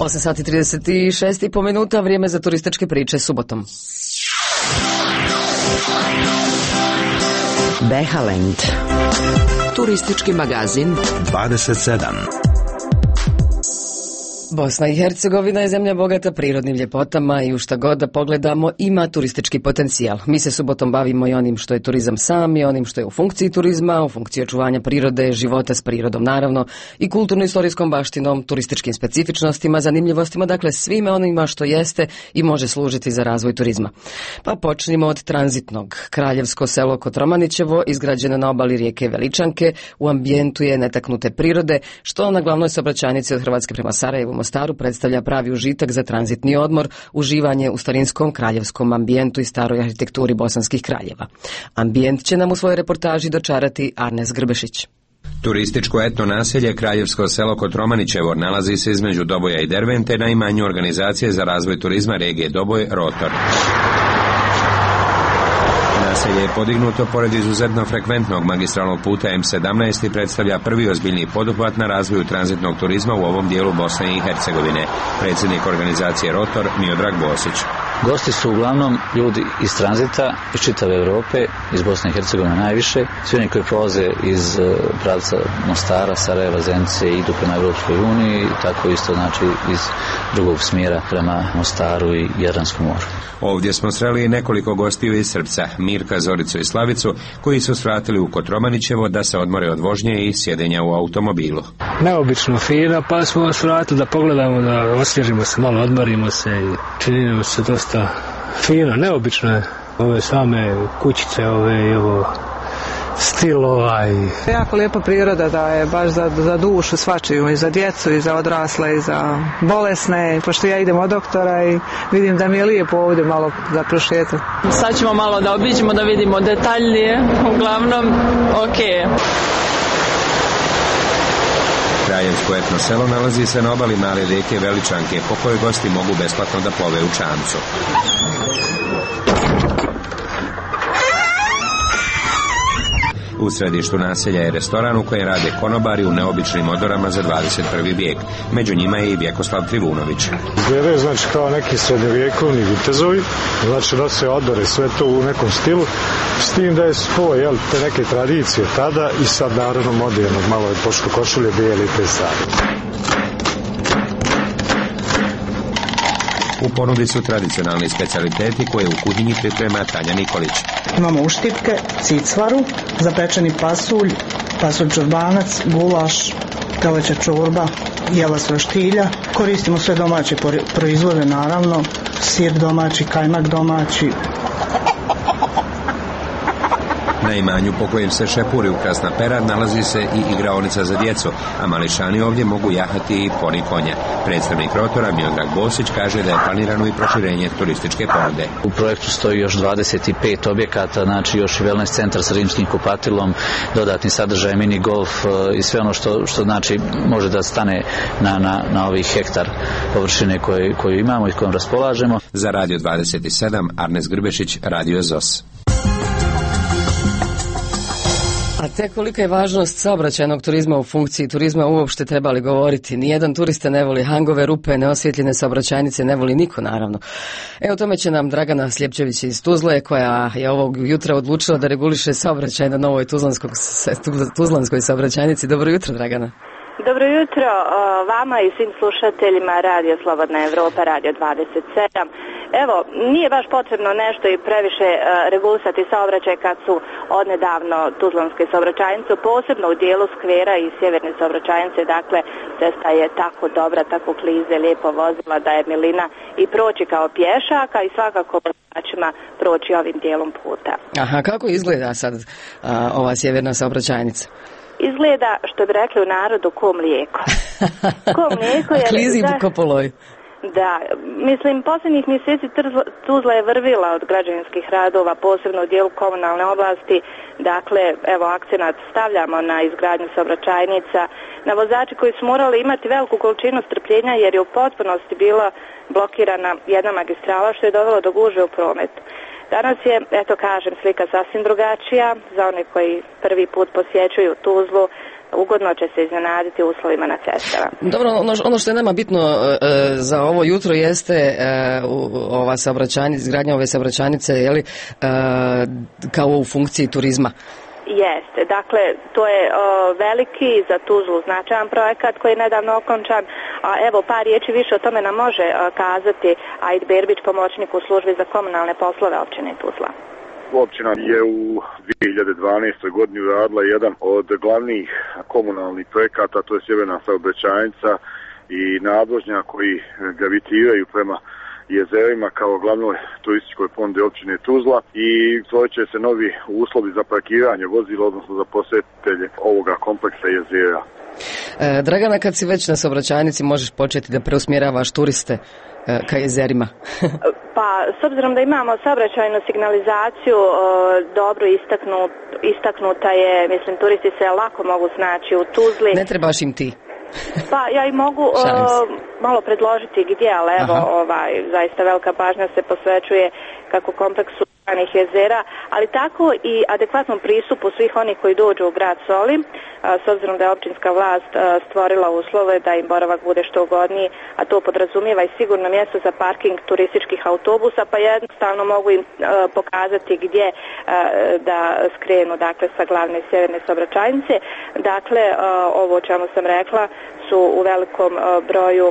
8 sati 36,5 minuta, vrijeme za turističke priče subotom. Behaland. Turistički magazin 27. Bosna i Hercegovina je zemlja bogata prirodnim ljepotama i u šta god da pogledamo ima turistički potencijal. Mi se subotom bavimo i onim što je turizam sam i onim što je u funkciji turizma, u funkciji očuvanja prirode, života s prirodom naravno i kulturno-istorijskom baštinom, turističkim specifičnostima, zanimljivostima, dakle svime onima što jeste i može služiti za razvoj turizma. Pa počnimo od tranzitnog. Kraljevsko selo Kotromanićevo, izgrađeno na obali rijeke Veličanke, u ambijentu je netaknute prirode, što na glavnoj saobraćajnici od Hrvatske prema Sarajevu Mostaru predstavlja pravi užitak za tranzitni odmor, uživanje u starinskom kraljevskom ambijentu i staroj arhitekturi bosanskih kraljeva. Ambijent će nam u svojoj reportaži dočarati Arnes Grbešić. Turističko etno naselje Kraljevsko selo Kotromanićevo nalazi se između Doboja i Dervente na imanju organizacije za razvoj turizma regije Doboj Rotor. Naselje je podignuto pored izuzetno frekventnog magistralnog puta M17 i predstavlja prvi ozbiljni poduhvat na razvoju tranzitnog turizma u ovom dijelu Bosne i Hercegovine. Predsjednik organizacije Rotor Miodrag Bosić. Gosti su uglavnom ljudi iz tranzita, iz čitave Europe, iz Bosne i Hercegovine najviše. Svi oni koji prolaze iz pravca Mostara, Sarajeva, Zenice i idu prema Europskoj uniji, tako isto znači iz drugog smjera prema Mostaru i Jadranskom moru. Ovdje smo sreli nekoliko gostiju iz Srpca, Mirka, Zoricu i Slavicu, koji su svratili u Kotromanićevo da se odmore od vožnje i sjedenja u automobilu. Neobično fina, pa smo svratili da pogledamo, da osvježimo se, malo odmorimo se i čini nam se dosta fino, neobično je. Ove same kućice, ove i ovo stil ovaj. Jako lijepa priroda da je baš za dušu svačiju, i za djecu i za odrasle i za bolesne, pošto ja idem od doktora i vidim da mi je lijepo ovdje malo za prošetati. Sad ćemo malo da obiđemo, da vidimo detaljnije, uglavnom ok. Kraljevsko etno selo nalazi se na obali male rijeke Veličanke, po kojoj gosti mogu besplatno da plove u čamcu. U središtu naselja je restoran u kojem rade konobari u neobičnim odorama za 21. vijek. Među njima je i Vjekoslav Trivunović. Izgledaju znači kao neki srednjovjekovni vitezovi, znači nose odore, sve to u nekom stilu, s tim da je spoj te neke tradicije tada i sad naravno modernog, malo je pošto košulje bijeli te stvari. U ponudi su tradicionalni specijaliteti koje u kuhinji priprema Tanja Nikolić. Imamo uštipke, cicvaru, zapečeni pasulj, pasulj čorbanac, gulaš, teleća čorba, jelac roštilja. Koristimo sve domaće proizvode naravno, sir domaći, kajmak domaći. Na imanju po kojem se šepuri ukrasna perad nalazi se i igraonica za djecu, a mališani ovdje mogu jahati i poni konja. Predstavnik Rotora Miodrag Bosić kaže da je planirano i proširenje turističke ponude. U projektu stoji još 25 objekata, znači još i wellness centar sa rimskim kupatilom, dodatni sadržaj, mini golf i sve ono što znači može da stane na ovih hektar površine koju imamo i kojom raspolažemo. Za Radio 27, Arnes Grbešić, Radio ZOS. A te kolika je važnost saobraćajnog turizma u funkciji turizma uopšte trebali govoriti. Nijedan turista ne voli hangove, rupe, neosvjetljene saobraćajnice, ne voli niko naravno. O tome će nam Dragana Sljepčević iz Tuzle, koja je ovog jutra odlučila da reguliše saobraćaj na novoj tuzlanskoj saobraćajnici. Dobro jutro, Dragana. Dobro jutro vama i svim slušateljima Radio Slobodna Evropa, Radio 27. Evo, nije baš potrebno nešto i previše regulisati saobraćaj kad su odnedavno tuzlanske saobraćajnice, posebno u dijelu skvera i sjeverne saobraćajnice. Dakle, cesta je tako dobra, tako klize, lijepo vozila da je milina i proći kao pješaka i svakako vozačima proći ovim dijelom puta. Aha, kako izgleda sad ova sjeverna saobraćajnica? Izgleda, što bi rekli u narodu, ko mlijeko. Ko mlijeko je... Klizi ko poloj. Da, mislim, posljednjih mjeseci Tuzla je vrvila od građevinskih radova, posebno u dijelu komunalne oblasti. Dakle, evo, akcenat stavljamo na izgradnju saobraćajnica, na vozači koji su morali imati veliku količinu strpljenja jer je u potpunosti bila blokirana jedna magistrala, što je dovelo do gužve u prometu. Danas je, eto kažem, slika sasvim drugačija za one koji prvi put posjećuju Tuzlu. ugodno će se iznenaditi uslovima na cestama. Dobro, ono što je nama bitno za ovo jutro jeste ova saobraćajnica, izgradnja ove saobraćajnice, kao u funkciji turizma. Jeste, dakle to je veliki za Tuzlu značajan projekat koji je nedavno okončan, a evo par riječi više o tome nam može kazati Aid Berbić, pomoćnik u službi za komunalne poslove općine Tuzla. Općina je u 2012. godini uradila jedan od glavnih komunalnih projekata, to je sjeverna saobraćajnica i nadvožnjak koji gravitiraju prema jezerima kao glavnoj turističkoj ponudi općine Tuzla i stvorit će se novi uslovi za parkiranje vozila, odnosno za posjetitelje ovoga kompleksa jezera. Dragana, kad si već na saobraćajnici, možeš početi da preusmjeravaš turiste ka jezerima? Pa, s obzirom da imamo saobraćajnu signalizaciju dobro istaknuta je, mislim, turisti se lako mogu snaći u Tuzli. Ne trebaš im ti. Pa ja i mogu malo predložiti gdje, ali evo zaista velika pažnja se posvećuje kako kompleksu jezera, ali tako i adekvatnom pristupu svih onih koji dođu u grad Solin, s obzirom da je općinska vlast stvorila uslove da im boravak bude što ugodniji, a to podrazumijeva i sigurno mjesto za parking turističkih autobusa, pa jednostavno mogu im pokazati gdje da skrenu, dakle, sa glavne sjeverne saobraćajnice. Dakle, ovo o čemu sam rekla su u velikom broju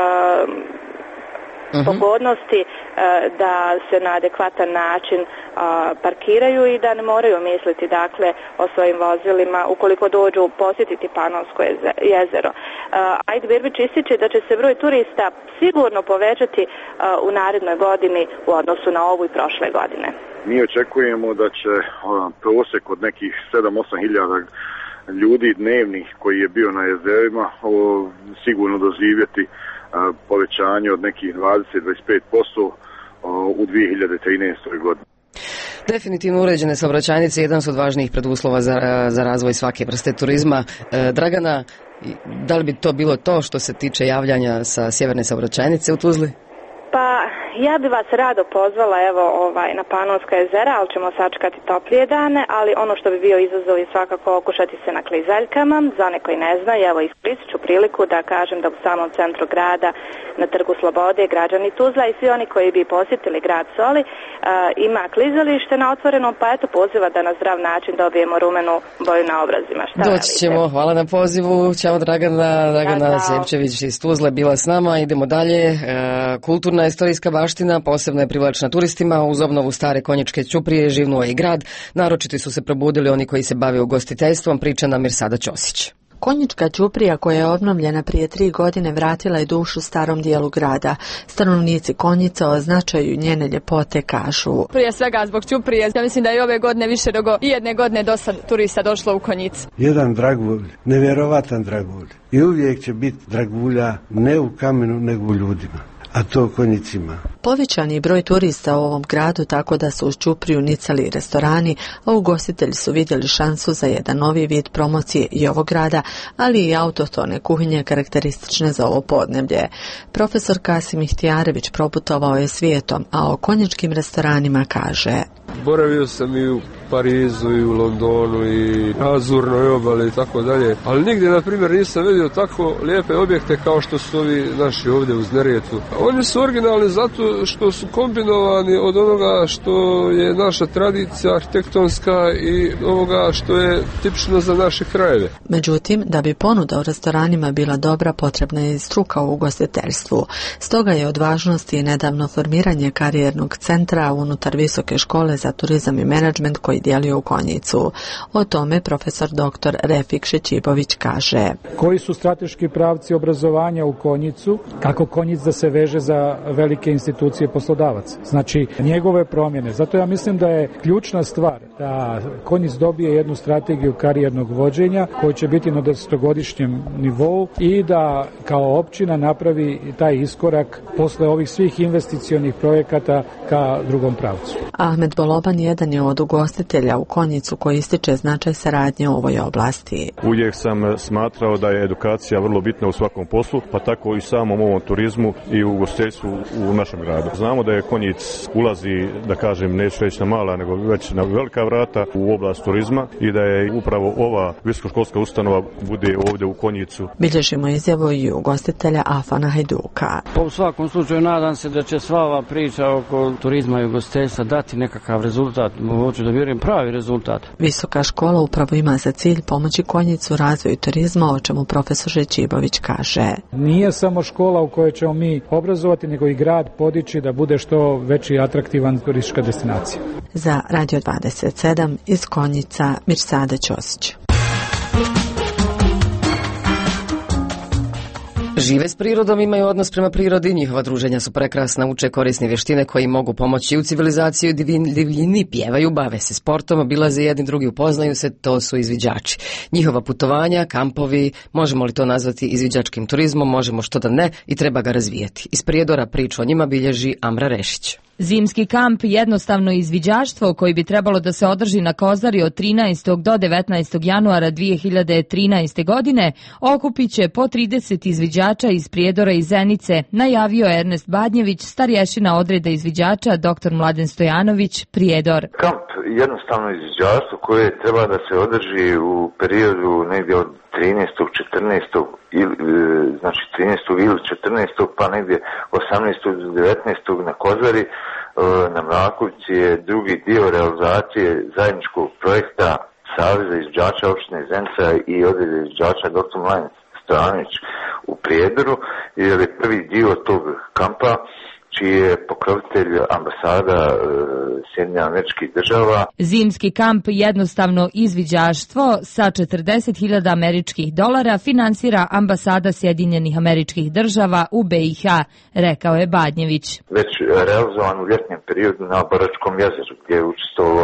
pogodnosti da se na adekvatan način parkiraju i da ne moraju misliti, dakle, o svojim vozilima ukoliko dođu posjetiti Panonsko jezero. Aid Berbić ističe da će se broj turista sigurno povećati u narednoj godini u odnosu na ovu i prošle godine. Mi očekujemo da će prosjek od nekih 7-8 hiljada ljudi dnevnih koji je bio na jezerima sigurno doživjeti povećanje od nekih 20-25% u 2013. godini. Definitivno uređene saobraćajnice jedan su od važnijih preduslova za razvoj svake vrste turizma. Dragana, da li bi to bilo to što se tiče javljanja sa sjeverne saobraćajnice u Tuzli? Pa ja bi vas rado pozvala na Panonska jezera, ali ćemo sačekati toplije dane, ali ono što bi bio izazov je svakako okušati se na klizaljkama. Za one koji ne znaju, evo iskoristit ću priliku da kažem da u samom centru grada na Trgu Slobode građani Tuzla i svi oni koji bi posjetili grad Soli ima klizalište na otvorenom, pa eto poziva da na zdrav način dobijemo rumenu boju na obrazima. Doći ćemo, hvala na pozivu. Ćao Dragana Sjepčević iz Tuzle bila s nama, idemo dalje. Kulturna istorijska baština posebno je privlačna turistima. Uz obnovu stare konjičke ćuprije živnuo je i grad. Naročito su se probudili oni koji se bave ugostiteljstvom, priča nam Mirsada Ćosić. Konjička ćuprija koja je obnovljena prije 3 godine vratila je dušu starom dijelu grada. Stanovnici Konjica o značaju njene ljepote kažu. Prije svega zbog ćuprije, ja mislim da je ove godine više nego i jedne godine dosta turista došlo u Konjic. Jedan dragulj, nevjerovatan dragulj. I uvijek će biti dragulja ne u kamenu nego u ljudima. A to Konjicima. Povećan je broj turista u ovom gradu tako da su uz ćupriju nicali restorani, a ugostitelji su vidjeli šansu za jedan novi vid promocije i ovog grada, ali i autohtone kuhinje karakteristične za ovo podneblje. Profesor Kasim Ihtijarević proputovao je svijetom, a o konjičkim restoranima kaže. Boravio sam i u Parizu i u Londonu i Azurnoj obali i tako dalje, ali nigdje, na primjer, nisam vidio tako lijepe objekte kao što su ovi naši ovdje uz Neretvu. Oni su originalni zato što su kombinovani od onoga što je naša tradicija arhitektonska i ovoga što je tipično za naše krajeve. Međutim, da bi ponuda u restoranima bila dobra, potrebna je i struka u ugostiteljstvu. Stoga je od važnosti i nedavno formiranje karijernog centra unutar Visoke škole za turizam i menadžment koji djeluje u Konjicu. O tome profesor dr. Refik Šećibović kaže. Koji su strateški pravci obrazovanja u Konjicu, kako Konjic da se veže za velike institucije poslodavaca. Znači, njegove promjene. Zato ja mislim da je ključna stvar da Konjic dobije jednu strategiju karijernog vođenja koji će biti na 10-godišnjem nivou i da kao općina napravi taj iskorak posle ovih svih investicionih projekata ka drugom pravcu. Ahmed Boloban jedan je od ugostitelja ugostitelja u Konjicu koji ističe značaj saradnje u ovoj oblasti. Uvijek sam smatrao da je edukacija vrlo bitna u svakom poslu, pa tako i samom ovom turizmu i u ugostiteljstvu u našem gradu. Znamo da je Konjic ulazi, da kažem, neću reći na mala, nego već na velika vrata u oblast turizma i da je upravo ova visokoškolska ustanova bude ovdje u Konjicu. Bilježimo izjavu i ugostitelja Afana Hajduka. U svakom slučaju nadam se da će sva ova priča oko turizma i ugostiteljstva dati nekakav rezultat, hoću da vjerujem pravi rezultat. Visoka škola upravo ima za cilj pomoći Konjicu u razvoju turizma, o čemu profesor Žećibović kaže. Nije samo škola u kojoj ćemo mi obrazovati, nego i grad podići da bude što veći atraktivan turistička destinacija. Za Radio 27 iz Konjica, Mirsada Ćosić. Žive s prirodom, imaju odnos prema prirodi, njihova druženja su prekrasna, uče korisne vještine koji mogu pomoći u civilizaciju, divljini, pjevaju, bave se sportom, obilaze jedni drugi, upoznaju se, to su izviđači. Njihova putovanja, kampovi, možemo li to nazvati izviđačkim turizmom, možemo, što da ne, i treba ga razvijati. Iz Prijedora priču o njima bilježi Amra Rešić. Zimski kamp, jednostavno izviđaštvo koji bi trebalo da se održi na Kozari od 13. do 19. januara 2013. godine, okupit će po 30 izviđača iz Prijedora i Zenice, najavio Ernest Badnjević, starješina odreda izviđača, dr. Mladen Stojanović, Prijedor. Kamp, jednostavno izviđaštvo koje treba da se održi u periodu negdje od 13. 14. Znači 13. ili 14. pa negdje 18. do 19. na Kozari. Na Mrakovici je drugi dio realizacije zajedničkog projekta Saveza izviđača opštine Zenica i odreda izviđača dr. Mladen Stojanović u Prijedoru, jer je prvi dio tog kampa čiji je pokrovitelj ambasada Sjedinjenih Američkih Država. Zimski kamp, jednostavno izviđaštvo sa 40.000 američkih dolara finansira ambasada Sjedinjenih Američkih Država u BiH, rekao je Badnjević. Već realizovan u ljetnjem periodu na Boračkom jezeru, gdje je učestvovalo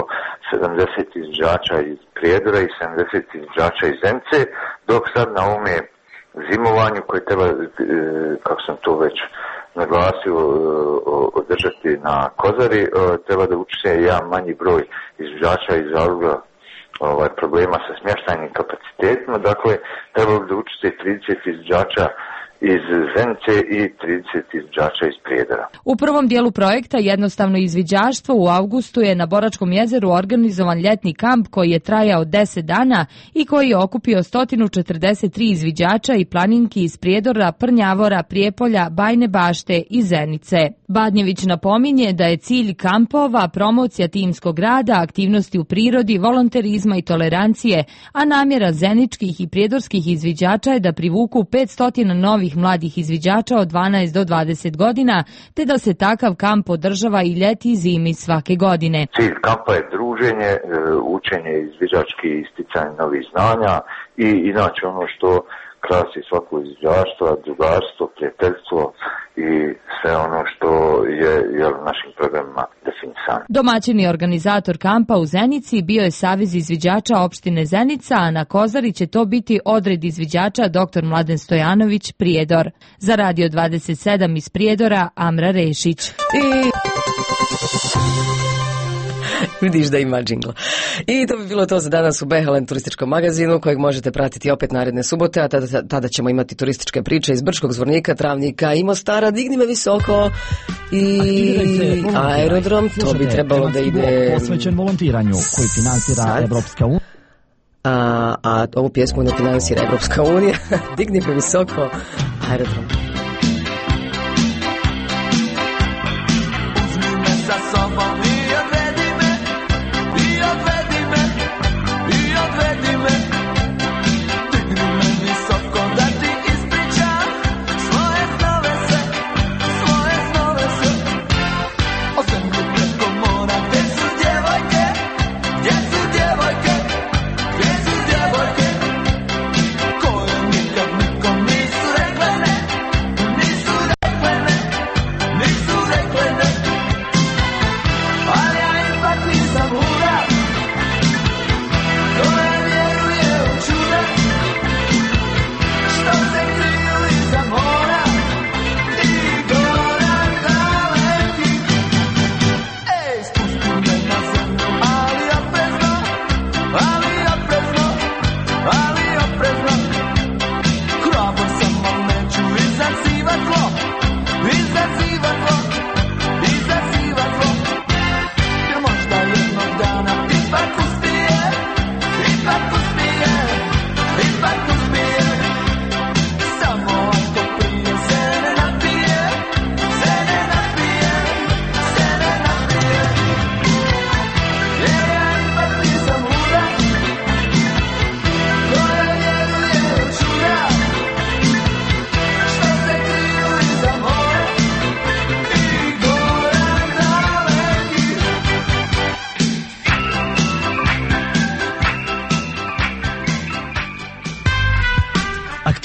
70 izviđača iz Prijedora i 70 izviđača iz Zenice, dok sad na ovome zimovanju koje treba, kako sam to već naglasio, održati na Kozari, treba da učestvuje jedan manji broj izviđača iz razloga problema sa smještajnim kapacitetima. Dakle, trebalo da učestvuje 30 izviđača iz Zenice i 30 izviđača iz Prijedora. U prvom dijelu projekta jednostavno izviđaštvo u avgustu je na Boračkom jezeru organizovan ljetni kamp koji je trajao 10 dana i koji je okupio 143 izviđača i planinki iz Prijedora, Prnjavora, Prijepolja, Bajne Bašte i Zenice. Badnjević napominje da je cilj kampova promocija timskog rada, aktivnosti u prirodi, volonterizma i tolerancije, a namjera zeničkih i prijedorskih izviđača je da privuku 500 novih mladih izviđača od 12 do 20 godina, te da se takav kamp održava i ljeti i zimi svake godine. Cilj kampa je druženje, učenje izviđački, isticanje novih znanja i inače ono što krasi svako izviđaštvo, drugarstvo, prijateljstvo i sve ono što je u našim programima definisano. Domaćin i organizator kampa u Zenici bio je Savez izviđača opštine Zenica, a na Kozari će to biti odred izviđača dr. Mladen Stojanović, Prijedor. Za Radio 27 iz Prijedora, Amra Rešić. Vidiš da ima džingla. I to bi bilo to za danas u Behelen turističkom magazinu, kojeg možete pratiti opet naredne subote, a tada ćemo imati turističke priče iz Brčkog, Zvornika, Travnika i Mostara. Digni me visoko i aerodrom, to bi trebalo da ide posvećen volontiranju koji finansira Evropska unija. A ovu pjesmu ne finansira Evropska unija. Digni me visoko, aerodrom.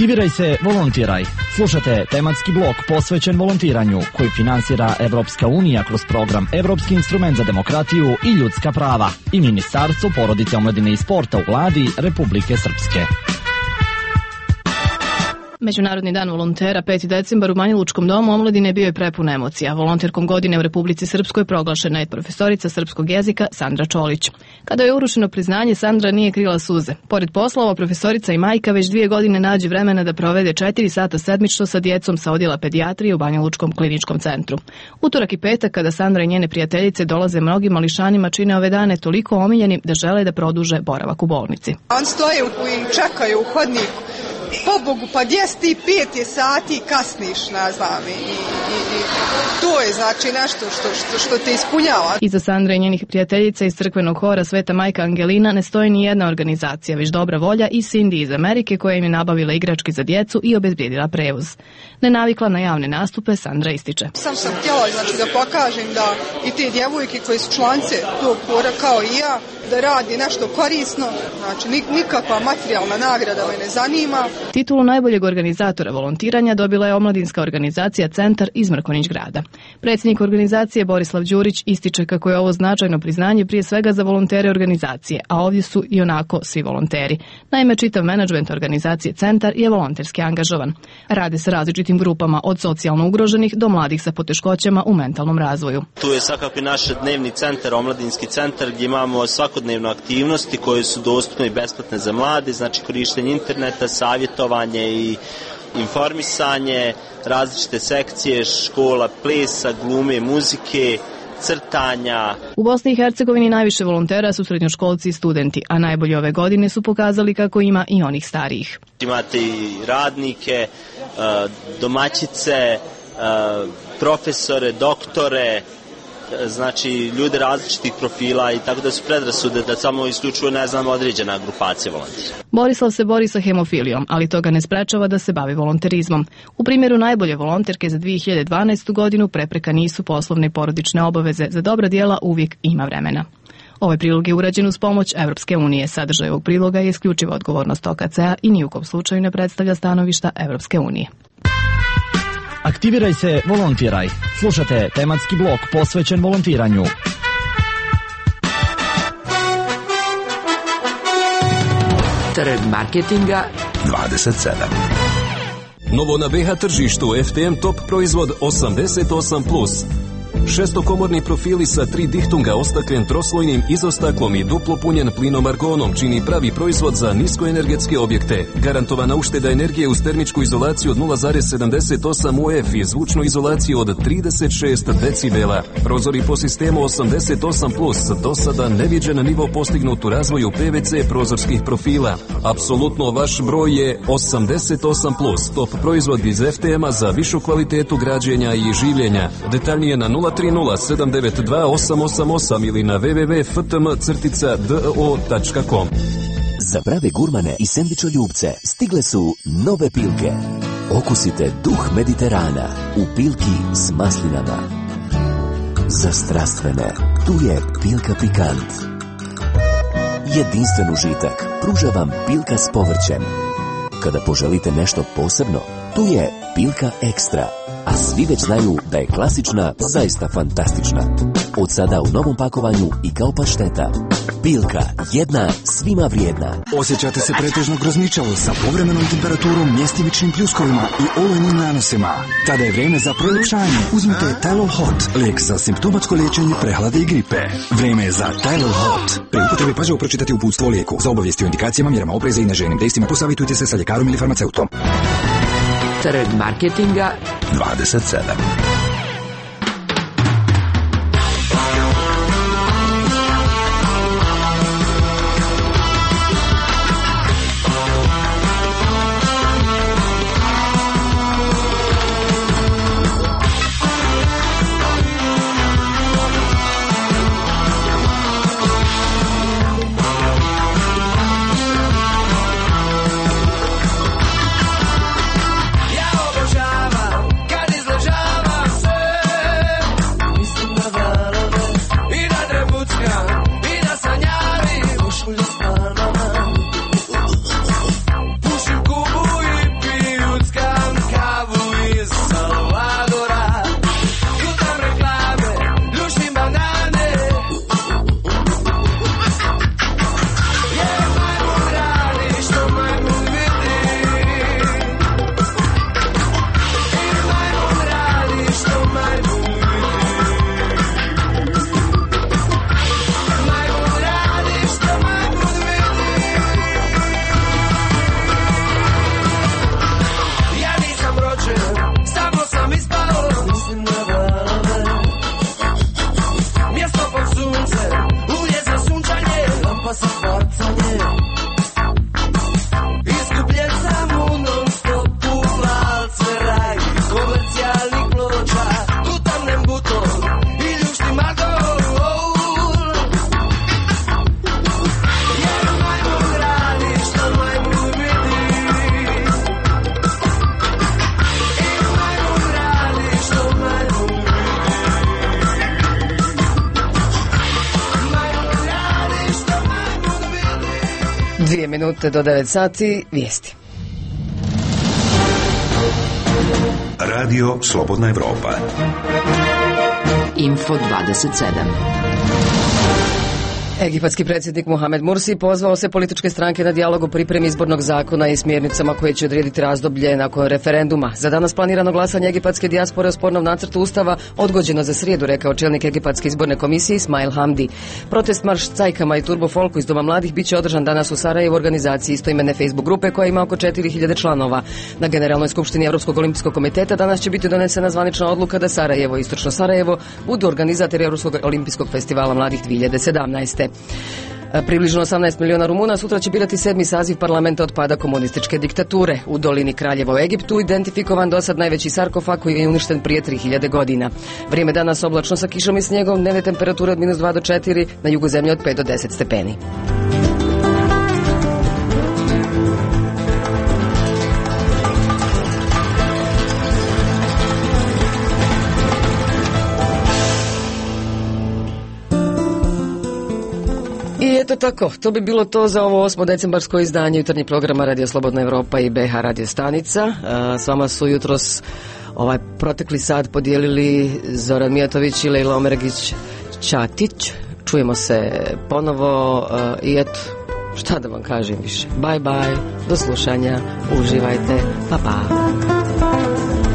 Aktiviraj se, volontiraj. Slušate tematski blok posvećen volontiranju koji finansira Evropska unija kroz program Evropski instrument za demokratiju i ljudska prava i Ministarstvo porodice, omladine i sporta u vladi Republike Srpske. Međunarodni dan volontera 5. decembar u Banja Lučkom domu omladine bio je prepun emocija. Volonterkom godine u Republici Srpskoj proglašena je profesorica srpskog jezika Sandra Čolić. Kada je uručeno priznanje, Sandra nije krila suze. Pored poslova, profesorica i majka već 2 godine nađe vremena da provede 4 sata sedmično sa djecom sa odjela pedijatrije u Banja Lučkom kliničkom centru. Utorak i petak, kada Sandra i njene prijateljice dolaze mnogim mališanima, čine ove dane toliko omiljenim da žele da produže boravak u bolnici. On stoje i čekaju u hodniku. Pobogu, pa gdje si ti 5 sati i kasniš, ne znam, i to je znači nešto što te ispunjava. Iza Sandre i njenih prijateljica iz crkvenog hora Sveta majka Angelina ne stoji ni jedna organizacija, već dobra volja i Cindy iz Amerike koja im je nabavila igračke za djecu i obezbijedila prevoz. Nenavikla na javne nastupe, Sandra ističe. Sam htjela znači, da pokažem da i te djevojke koje su članice tog hora kao i ja, da radi nešto korisno, znači nikakva materijalna nagrada me ne zanima. Titulu najboljeg organizatora volontiranja dobila je omladinska organizacija Centar iz Mrkonjić grada. Predsjednik organizacije Borislav Đurić ističe kako je ovo značajno priznanje prije svega za volontere organizacije, a ovdje su i onako svi volonteri. Naime, čitav menadžment organizacije Centar je volonterski angažovan. Rade se različitim grupama od socijalno ugroženih do mladih sa poteškoćama u mentalnom razvoju. Tu je svakako i naš dnevni centar, omladinski centar, gdje imamo svakodnevne aktivnosti koje su dostupne i besplatne za mlade, znači korištenje interneta, savjetovanje i informisanje, različite sekcije, škola, plesa, glume, muzike, crtanja. U Bosni i Hercegovini najviše volontera su srednjoškolci i studenti, a najbolje ove godine su pokazali kako ima i onih starijih. Imate i radnike, domaćice, profesore, doktore, znači ljude različitih profila i tako da su predrasude da samo isključuju određena grupacija volontera. Borislav se bori sa hemofilijom, ali to ga ne sprečava da se bavi volonterizmom. U primjeru najbolje volonterke za 2012. godinu prepreka nisu poslovne i porodične obaveze, za dobra djela uvijek ima vremena. Ovaj prilog je urađen uz pomoć Evropske unije. Sadržaj ovog priloga je isključiva odgovornost OKC-a i ni u kom slučaju ne predstavlja stanovišta Evropske unije. Aktiviraj se, volontiraj. Slušate tematski blok posvećen volontiranju. Trg marketinga 27. Novo na BH tržištu FTM Top proizvod 88+. Šestokomorni profili sa 3 dihtunga ostaklen troslojnim izostaklom i duplo punjen plinom argonom čini pravi proizvod za niskoenergetske objekte. Garantovana ušteda energije uz termičku izolaciju od 0,78 UF i zvučnu izolaciju od 36 decibela. Prozori po sistemu 88+, do sada neviđen nivo postignut u razvoju PVC prozorskih profila. Apsolutno vaš broj je 88+, top proizvod iz FTM-a za višu kvalitetu građenja i življenja. Detaljnije na 030-792-888 ili na www.ftm-do.com. Za prave gurmane i sendvičoljubce stigle su nove pilke. Okusite duh Mediterana u pilki s maslinama. Za strastvene, tu je pilka pikant. Jedinstven užitak pruža vam pilka s povrćem. Kada poželite nešto posebno, tu je pilka ekstra. A svi već znaju da je klasična zaista fantastična. Od sada u novom pakovanju i kao pašteta. Pilka, jedna, svima vrijedna. Osjećate se pretežno grozničavo sa povremenom temperaturom, mjestimičnim pljuskovima i olujnim nanosima. Tada je vrijeme za proljepšanje. Uzmite Tylol Hot, lijek za simptomatsko liječenje prehlade i gripe. Vrijeme je za Tylol Hot. Pri upotrebi pažljivo pročitati uputstvo o lijeku. Za obavijesti o indikacijama, mjerama opreza i neželjenim dejstvima posavitujte se sa ljekarom ili farmaceutom. Trg marketinga 27. Ja obožavam kad izležavam 2 minute do 9 sati, vijesti. Radio Slobodna Evropa. Info 27. Egipatski predsjednik Mohamed Mursi pozvao se političke stranke na dijalog u pripremi izbornog zakona i smjernicama koje će odrediti razdoblje nakon referenduma. Za danas planirano glasanje egipatske dijaspore o spornom nacrtu ustava odgođeno za srijedu, rekao čelnik Egipatske izborne komisije Ismail Hamdi. Protest marš cajkama i turbo folku iz Doma mladih biće održan danas u Sarajevu u organizaciji istoimene Facebook grupe koja ima oko 4000 članova. Na Generalnoj skupštini Europskog olimpijskog komiteta danas će biti donesena zvanična odluka da Sarajevo i istočno Sarajevo budu organizatori Europskog olimpijskog festivala mladih 2017. Približno 18 milijuna Rumuna sutra će birati 7. saziv parlamenta od pada komunističke diktature. U dolini Kraljeva u Egiptu identifikovan dosad najveći sarkofag koji je uništen prije 3000 godina. Vrijeme danas oblačno sa kišom i snijegom, dnevne temperature od -2 do 4, na jugu zemlje od 5 do 10 stepeni. I eto tako, to bi bilo to za ovo 8. decembarsko izdanje jutarnjeg programa Radio Slobodna Evropa i BH Radio stanica. S vama su jutros protekli sat podijelili Zoran Mijatović i Lejla Omergić-Ćatić. Čujemo se ponovo i eto, šta da vam kažem više. Bye bye, do slušanja, uživajte, pa pa.